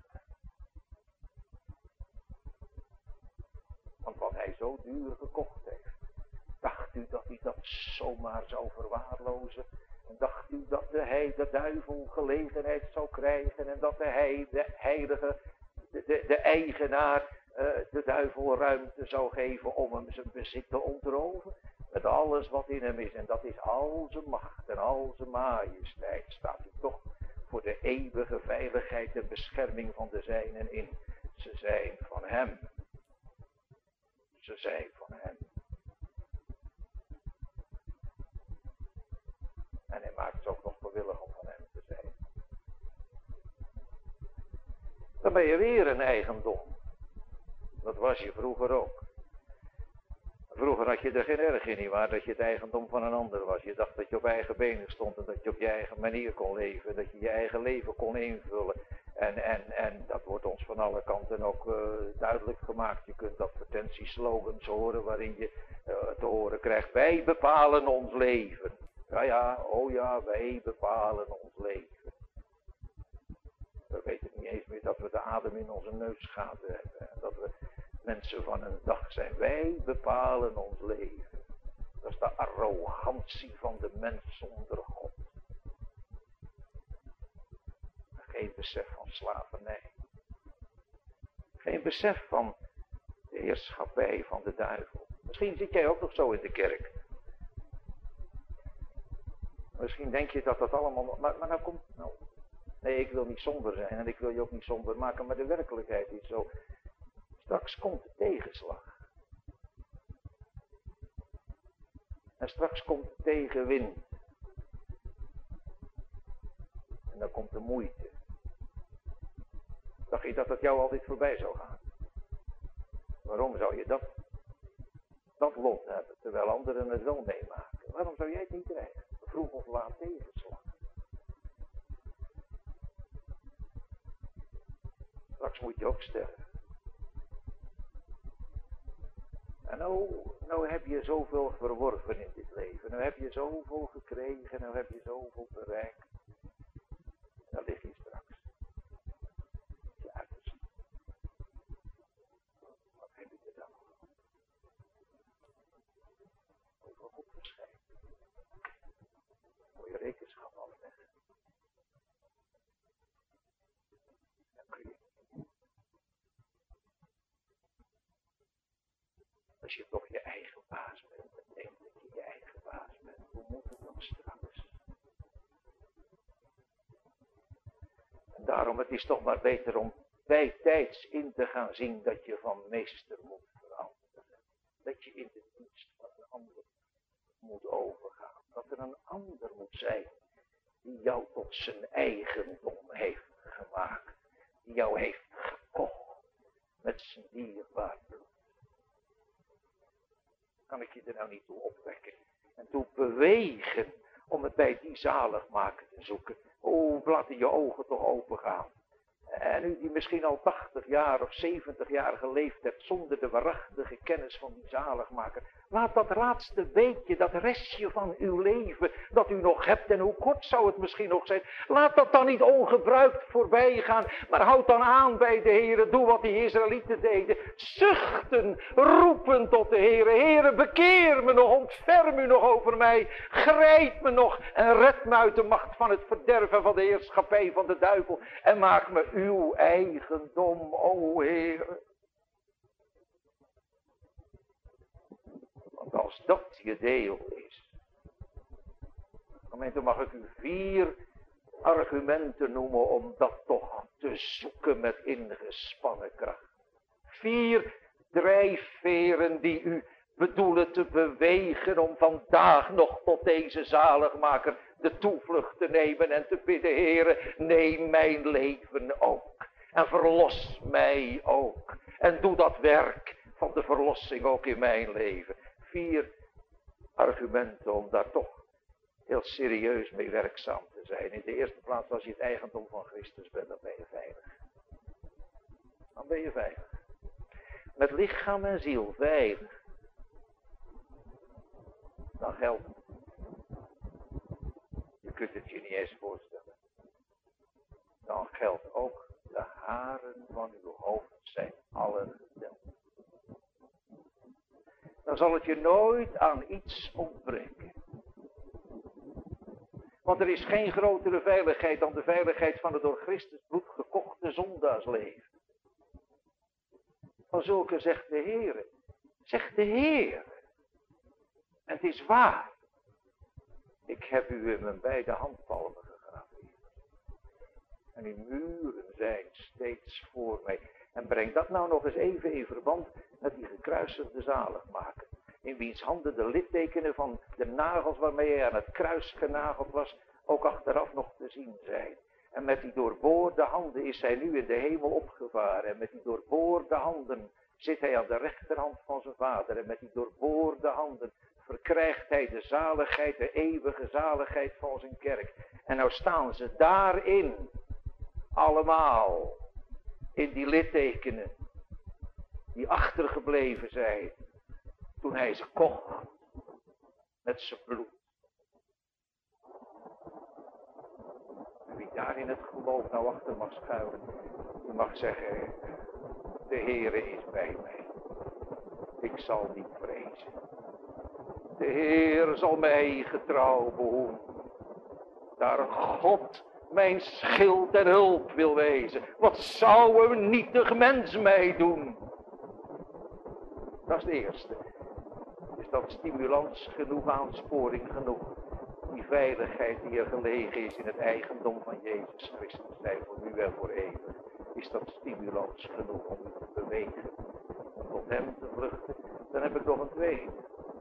Want wat hij zo duur gekocht heeft. Dacht u dat hij dat zomaar zou verwaarlozen? En dacht u dat de, hij, de duivel gelegenheid zou krijgen? En dat de, hij, de heilige, de, de, de eigenaar, uh, de duivel ruimte zou geven om hem zijn bezit te ontroven? Met alles wat in hem is. En dat is al zijn macht en al zijn majesteit. Staat u toch voor de eeuwige veiligheid en bescherming van de zijnen in. Ze zijn van hem. Ze zijn van hem. En hij maakt ze ook nog gewillig om van hem te zijn. Dan ben je weer een eigendom. Dat was je vroeger ook. Vroeger had je er geen erg in, nietwaar, dat je het eigendom van een ander was. Je dacht dat je op eigen benen stond en dat je op je eigen manier kon leven. Dat je je eigen leven kon invullen. En, en, en dat wordt ons van alle kanten ook uh, duidelijk gemaakt. Je kunt advertentieslogans horen waarin je uh, te horen krijgt. Wij bepalen ons leven. Ja, ja, oh ja, wij bepalen ons leven. We weten niet eens meer dat we de adem in onze neusgaten hebben. En dat we mensen van een dag zijn. Wij bepalen ons leven. Dat is de arrogantie van de mens zonder God. Geen besef van slavernij. Geen besef van de heerschappij van de duivel. Misschien zit jij ook nog zo in de kerk. Misschien denk je dat dat allemaal... Maar, maar nou komt... Nou, nee, ik wil niet somber zijn en ik wil je ook niet somber maken. Maar de werkelijkheid is zo. Straks komt de tegenslag. En straks komt de tegenwind. En dan komt de moeite. Dacht je dat het jou altijd voorbij zou gaan? Waarom zou je dat, dat lot hebben, terwijl anderen het wel meemaken? Waarom zou jij het niet krijgen? Vroeg of laat tegenslag. Straks moet je ook sterven. En nou, nou heb je zoveel verworven in dit leven. Nou heb je zoveel gekregen. Nou heb je zoveel bereikt. Dan lig je straks. Je uiterste. Wat heb je dan? Over God verschijnen. Voor je rekenschap afleggen. Dan kun je. Als je toch je eigen baas bent, dan denk dat je je eigen baas bent. Hoe moet het dan straks? En daarom, het is toch maar beter om bijtijds in te gaan zien dat je van meester moet veranderen. Dat je in de dienst van een ander moet overgaan. Dat er een ander moet zijn die jou tot zijn eigendom heeft gemaakt. Die jou heeft gekocht met zijn dierbaar bloed. Kan ik je er nou niet toe opwekken en toe bewegen om het bij die zaligmaker te zoeken. O, laat je ogen toch open gaan. En u die misschien al tachtig jaar of zeventig jaar geleefd hebt zonder de waarachtige kennis van die zaligmaker. Laat dat laatste beetje, dat restje van uw leven dat u nog hebt, en hoe kort zou het misschien nog zijn. Laat dat dan niet ongebruikt voorbij gaan, maar houd dan aan bij de Heere. Doe wat die Israëlieten deden. Zuchten, roepen tot de Heere. Heere, bekeer me nog, ontferm u nog over mij. Grijp me nog en red me uit de macht van het verderven van de heerschappij van de duivel. En maak me uw eigendom, o Heere. Want als dat je deel is, dan mag ik u vier argumenten noemen om dat toch te zoeken met ingespannen kracht. Vier drijfveren die u bedoelen te bewegen om vandaag nog tot deze zaligmaker de toevlucht te nemen en te bidden, Heere, neem mijn leven ook en verlos mij ook. En doe dat werk van de verlossing ook in mijn leven. Vier argumenten om daar toch heel serieus mee werkzaam te zijn. In de eerste plaats, als je het eigendom van Christus bent, dan ben je veilig. Dan ben je veilig. Met lichaam en ziel veilig. Dan geldt, je kunt het je niet eens voorstellen. Dan geldt ook, de haren van uw hoofd zijn alle geteld. Dan zal het je nooit aan iets ontbreken. Want er is geen grotere veiligheid dan de veiligheid van het door Christus bloed gekochte zondaarsleven. Van zulke zegt de Heere, zegt de Heer. En het is waar. Ik heb u in mijn beide handpalmen gegraveerd. En uw muren zijn steeds voor mij. En breng dat nou nog eens even in verband met die gekruisigde zaligmaker. In wiens handen de littekenen van de nagels waarmee hij aan het kruis genageld was, ook achteraf nog te zien zijn. En met die doorboorde handen is hij nu in de hemel opgevaren. En met die doorboorde handen zit hij aan de rechterhand van zijn vader. En met die doorboorde handen verkrijgt hij de zaligheid, de eeuwige zaligheid van zijn kerk. En nou staan ze daarin, allemaal, in die littekenen, die achtergebleven zijn, toen hij ze kocht, met zijn bloed. En wie daar in het geloof nou achter mag schuilen, die mag zeggen, de Heere is bij mij. Ik zal niet vrezen. De Heer zal mij getrouw behoeden. Daar God mijn schild en hulp wil wezen. Wat zou een nietig mens mij doen? Dat is de eerste. Is dat stimulans genoeg, aansporing genoeg? Die veiligheid die er gelegen is in het eigendom van Jezus Christus, zij voor nu en voor eeuwig. Is dat stimulans genoeg om u te bewegen, om tot hem te vluchten? Dan heb ik nog een tweede.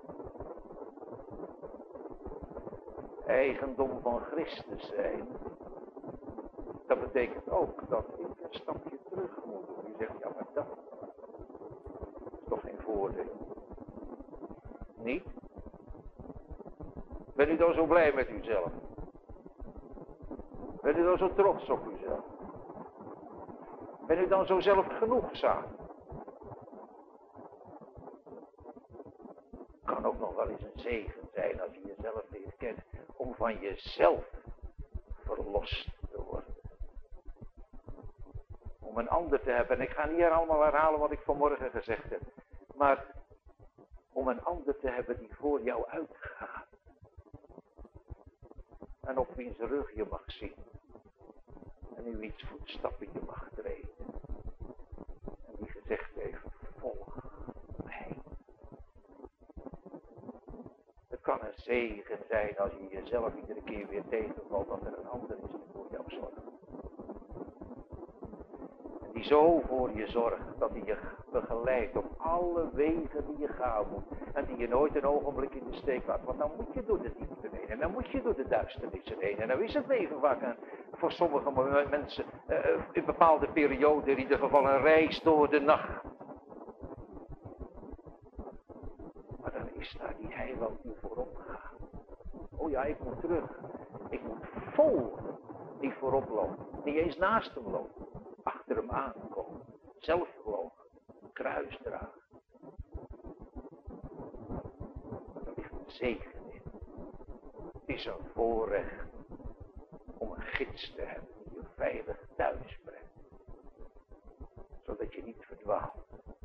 Eigendom van Christus zijn. Dat betekent ook dat ik een stapje terug moet doen. U zegt, ja, maar dat is toch geen voordeel. Niet? Ben u dan zo blij met uzelf? Ben u dan zo trots op uzelf? Ben u dan zo zelfgenoegzaam? Kan ook nog wel eens een zegen zijn als je jezelf leert kennen, om van jezelf verlost te worden. Om een ander te hebben, en ik ga niet hier allemaal herhalen wat ik vanmorgen gezegd heb, maar om een ander te hebben die voor jou uitgaat. En op wiens rug je mag zien. En in wiens voetstappen je mag treden. En die gezegd heeft, volg mij. zegen zijn als je jezelf iedere keer weer tegenvalt dat er een ander is die voor jou zorgt. En die zo voor je zorgt dat hij je begeleidt op alle wegen die je gaan moet. En die je nooit een ogenblik in de steek laat. Want dan moet je door de diepte heen en dan moet je door de duisternissen heen. En dan is het leven vaak een, voor sommige mensen uh, in bepaalde perioden in ieder geval een reis door de nacht. Maar dan is daar die heiland die voorop gaat. Oh ja, ik moet terug. Ik moet volgen die voorop loopt. Niet eens naast hem loopt. Achter hem aankomen. Zelf geloven. Kruis dragen. Daar ligt een zegen in. Het is een voorrecht om een gids te hebben die je veilig thuis brengt. Zodat je niet verdwaalt.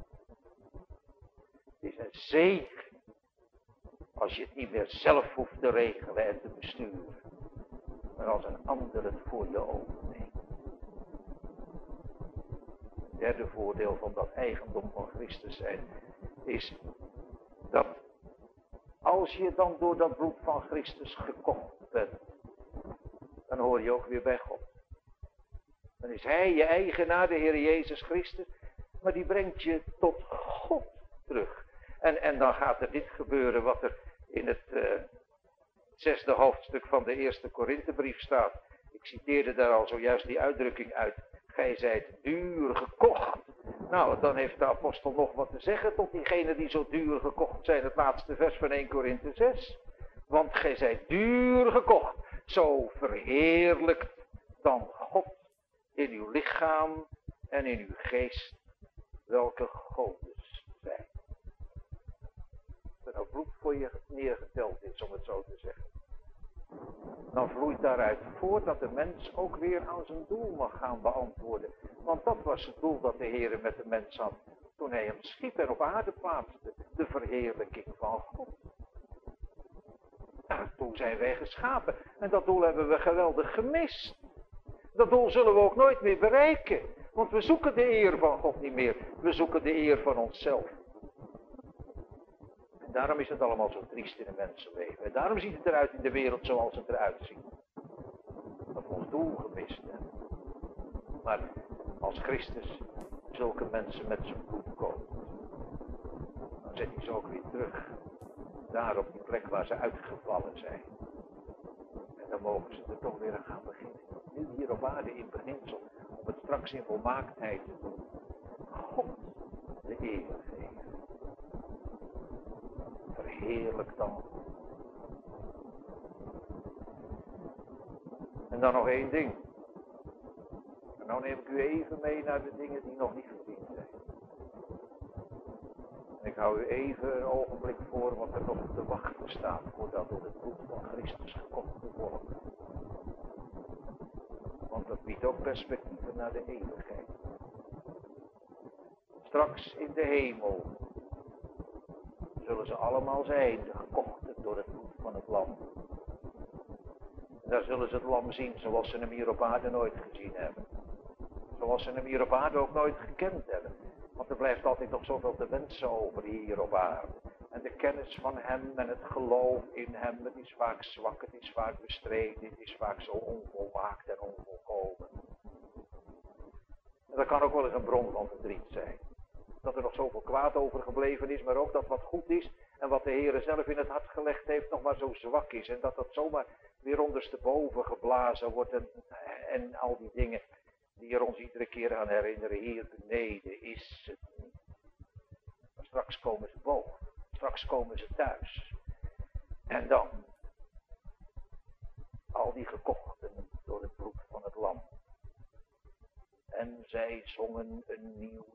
Het is een zegen. Als je het niet meer zelf hoeft te regelen en te besturen. Maar als een ander het voor je overneemt. Het derde voordeel van dat eigendom van Christus zijn. Is dat als je dan door dat bloed van Christus gekocht bent. Dan hoor je ook weer bij God. Dan is Hij je eigenaar, de Heer Jezus Christus. Maar die brengt je tot God terug. En, en dan gaat er dit gebeuren wat er in het uh, zesde hoofdstuk van de eerste Korinthebrief staat. Ik citeerde daar al zojuist die uitdrukking uit. Gij zijt duur gekocht. Nou, dan heeft de apostel nog wat te zeggen tot diegenen die zo duur gekocht zijn. Het laatste vers van eerste Korinthe zes. Want gij zijt duur gekocht. Zo verheerlijkt dan God in uw lichaam en in uw geest. Welke godes zijn. Er nou bloed voor je neergeteld is, om het zo te zeggen. Dan vloeit daaruit voort dat de mens ook weer aan zijn doel mag gaan beantwoorden. Want dat was het doel dat de Heer met de mens had. Toen hij hem schiep en op aarde plaatste. De verheerlijking van God. Daartoe zijn wij geschapen. En dat doel hebben we geweldig gemist. Dat doel zullen we ook nooit meer bereiken. Want we zoeken de eer van God niet meer. We zoeken de eer van onszelf. En daarom is het allemaal zo triest in een mensenleven. En daarom ziet het eruit in de wereld zoals het eruit ziet. Dat we ons doel gemist hebben. Maar als Christus zulke mensen met zijn bloed koopt. Dan zet hij ze ook weer terug. Daar op die plek waar ze uitgevallen zijn. En dan mogen ze er toch weer aan gaan beginnen. Nu hier op aarde in beginsel. Om het straks in volmaaktheid te doen. God de eer geven. Verheerlijk dan. En dan nog één ding. En nou neem ik u even mee naar de dingen die nog niet verdiend zijn. En ik hou u even een ogenblik voor wat er nog te wachten staat voordat door het bloed van Christus gekochte volk. Want dat biedt ook perspectieven naar de eeuwigheid. Straks in de hemel zullen ze allemaal zijn, de gekochten door het bloed van het lam. En daar zullen ze het lam zien zoals ze hem hier op aarde nooit gezien hebben. Zoals ze hem hier op aarde ook nooit gekend hebben. Want er blijft altijd nog zoveel te wensen over hier op aarde. En de kennis van hem en het geloof in hem, het is vaak zwak, het is vaak bestreden, het is vaak zo onvolmaakt en onvolkomen. En dat kan ook wel eens een bron van verdriet zijn. Dat er nog zoveel kwaad overgebleven is, maar ook dat wat goed is en wat de Heer zelf in het hart gelegd heeft nog maar zo zwak is. En dat dat zomaar weer ondersteboven geblazen wordt en, en al die dingen die er ons iedere keer aan herinneren. Hier beneden is het niet. Maar straks komen ze boven. Straks komen ze thuis. En dan al die gekochten door het bloed van het lam. En zij zongen een nieuw.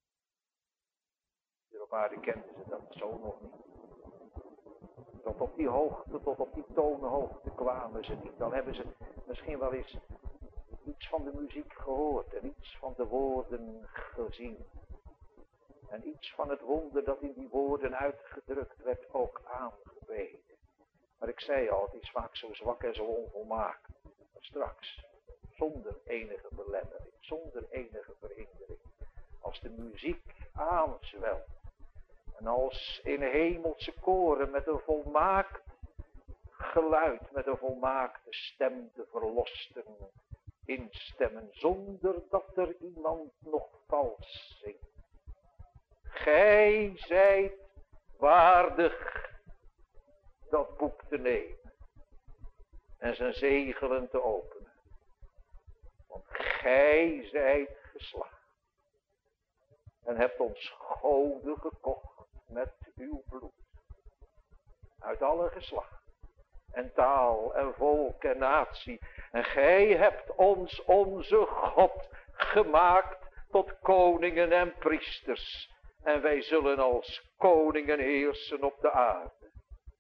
Hier op aarde kenden ze dat zo nog niet. Tot op die hoogte, tot op die toonhoogte kwamen ze niet. Dan hebben ze misschien wel eens iets van de muziek gehoord en iets van de woorden gezien. En iets van het wonder dat in die woorden uitgedrukt werd ook aangebeden. Maar ik zei al, het is vaak zo zwak en zo onvolmaakt. Maar straks, zonder enige belemmering, zonder enige verhindering. Als de muziek aanzwelt. En als in hemelse koren met een volmaakt geluid met een volmaakte stem de verlosten instemmen, zonder dat er iemand nog vals zingt. Gij zijt waardig dat boek te nemen en zijn zegelen te openen. Want gij zijt geslacht en hebt ons goden gekocht met uw bloed. Uit alle geslacht en taal en volk en natie. En gij hebt ons onze God gemaakt tot koningen en priesters. En wij zullen als koningen heersen op de aarde.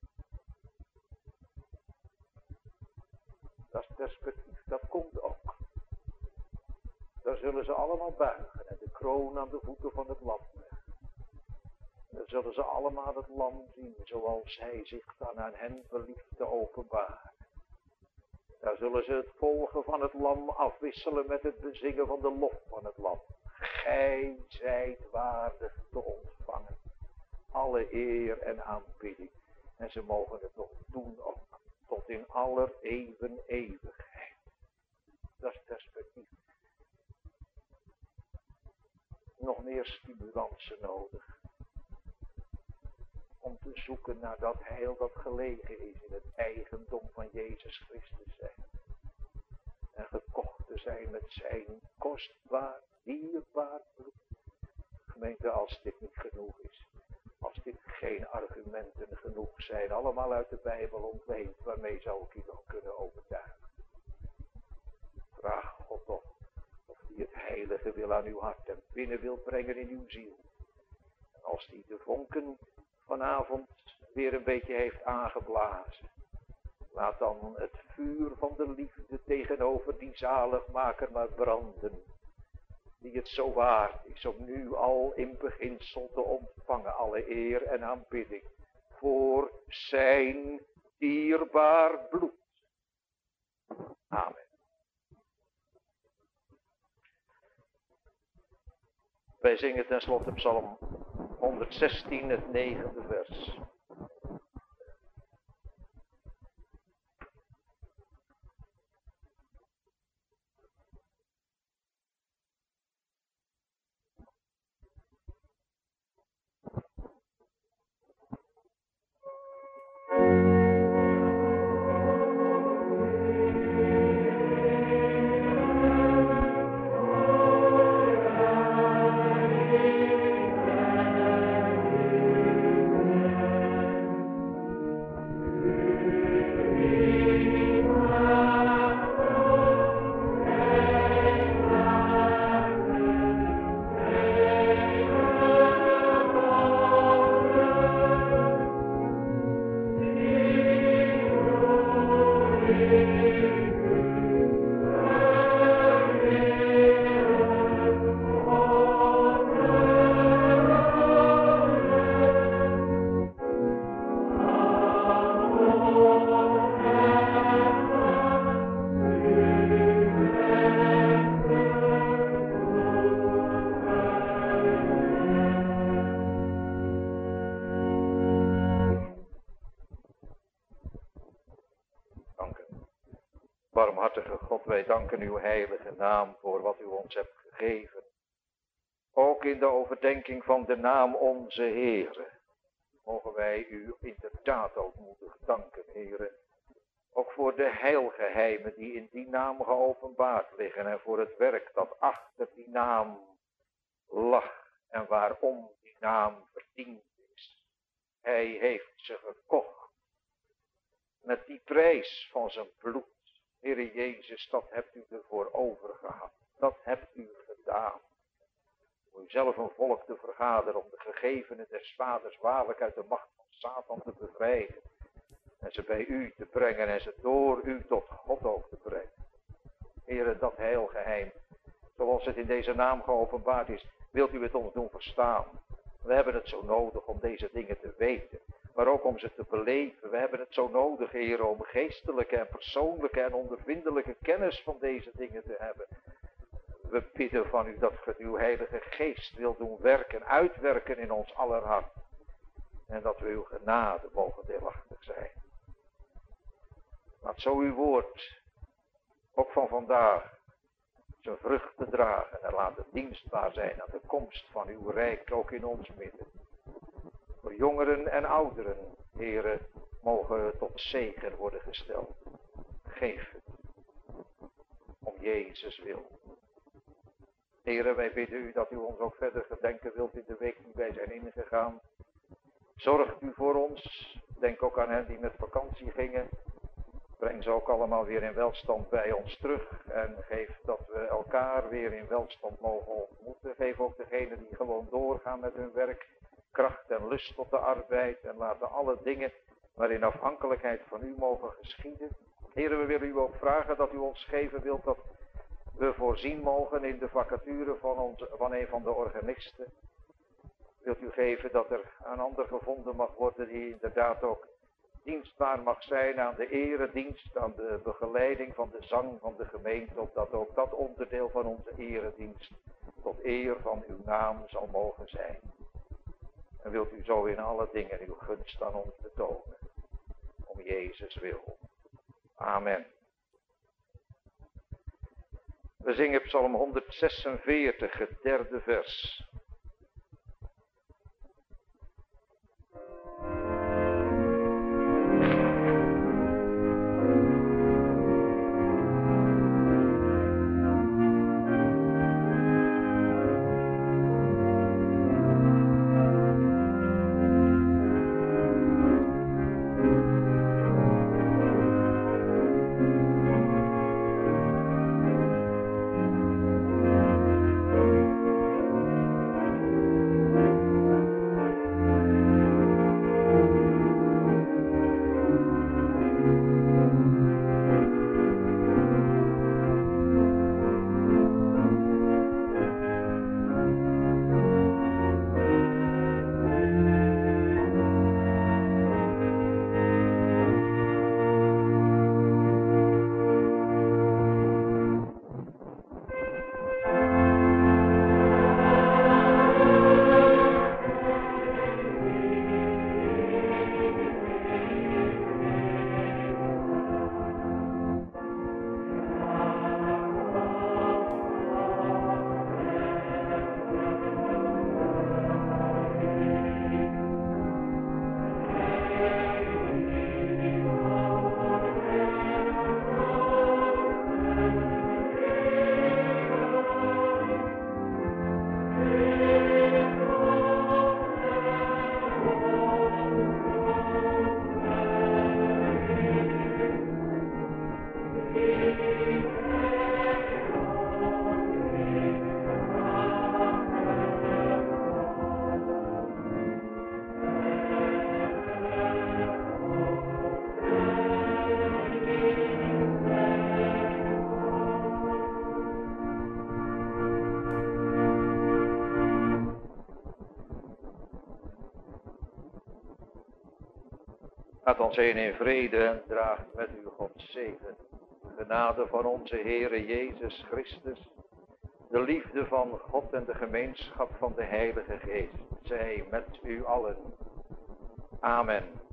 Dat is perspectief, dat komt ook. Daar zullen ze allemaal buigen en de kroon aan de voeten van het lam leggen. Dan zullen ze allemaal het lam zien zoals hij zich dan aan hen belieft te openbaren. Daar zullen ze het volgen van het lam afwisselen met het bezingen van de lof van het lam. Gij zijt waardig te ontvangen alle eer en aanbidding. En ze mogen het nog doen ook, tot in aller eeuwen eeuwigheid. Dat is perspectief. Nog meer stimulansen nodig. Om te zoeken naar dat heil dat gelegen is in het eigendom van Jezus Christus zijn. En gekocht te zijn met zijn kostbaar, dierbaar bloed. Gemeente, als dit niet genoeg is. Als dit geen argumenten genoeg zijn. Allemaal uit de Bijbel ontleend. Waarmee zou ik u nog kunnen overtuigen. Vraag God toch. Of hij het heilige wil aan uw hart en binnen wil brengen in uw ziel. En als hij de vonken vanavond weer een beetje heeft aangeblazen. Laat dan het vuur van de liefde tegenover die zaligmaker maar branden. Die het zo waard is om nu al in beginsel te ontvangen alle eer en aanbidding. Voor zijn dierbaar bloed. Amen. Wij zingen tenslotte Psalm honderdzestien, het negende vers. Barmhartige God, wij danken uw heilige naam voor wat u ons hebt gegeven. Ook in de overdenking van de naam onze Heere. Mogen wij u inderdaad ootmoedig danken, Heere. Ook voor de heilgeheimen die in die naam geopenbaard liggen. En voor het werk dat achter die naam lag. En waarom die naam verdiend is. Hij heeft ze gekocht. Met die prijs van zijn bloed. Heere Jezus, dat hebt u ervoor overgehad. Dat hebt u gedaan. Om u zelf een volk te vergaderen. Om de gegevenen des vaders waarlijk uit de macht van Satan te bevrijden. En ze bij u te brengen en ze door u tot God ook te brengen. Heere, dat heilgeheim. Zoals het in deze naam geopenbaard is. Wilt u het ons doen verstaan. We hebben het zo nodig om deze dingen te weten. Maar ook om ze te beleven. We hebben het zo nodig, Heer, om geestelijke en persoonlijke en ondervindelijke kennis van deze dingen te hebben. We bidden van u dat ge uw heilige geest wil doen werken, uitwerken in ons aller hart. En dat we uw genade mogen deelachtig zijn. Laat zo uw woord, ook van vandaag, zijn vruchten dragen en laat het dienstbaar zijn aan de komst van uw rijk ook in ons midden. Voor jongeren en ouderen, Heere, mogen we tot zegen worden gesteld. Geef het, om Jezus wil. Heere, wij bidden u dat u ons ook verder gedenken wilt in de week die wij zijn ingegaan. Zorgt u voor ons, denk ook aan hen die met vakantie gingen. Breng ze ook allemaal weer in welstand bij ons terug en geef dat we elkaar weer in welstand mogen ontmoeten. Geef ook degenen die gewoon doorgaan met hun werk, kracht en lust tot de arbeid en laten alle dingen maar in afhankelijkheid van u mogen geschieden. Heere, we willen u ook vragen dat u ons geven wilt dat we voorzien mogen in de vacature van, onze, van een van de organisten. Wilt u geven dat er een ander gevonden mag worden die inderdaad ook dienstbaar mag zijn aan de eredienst, aan de begeleiding van de zang van de gemeente, opdat ook dat onderdeel van onze eredienst tot eer van uw naam zal mogen zijn. En wilt u zo in alle dingen uw gunst aan ons betonen, om Jezus wil. Amen. We zingen Psalm honderdzesenveertig, het derde vers. Gaat ons heen in vrede en draagt met u Gods zegen. De genade van onze Heere Jezus Christus, de liefde van God en de gemeenschap van de Heilige Geest, zij met u allen. Amen.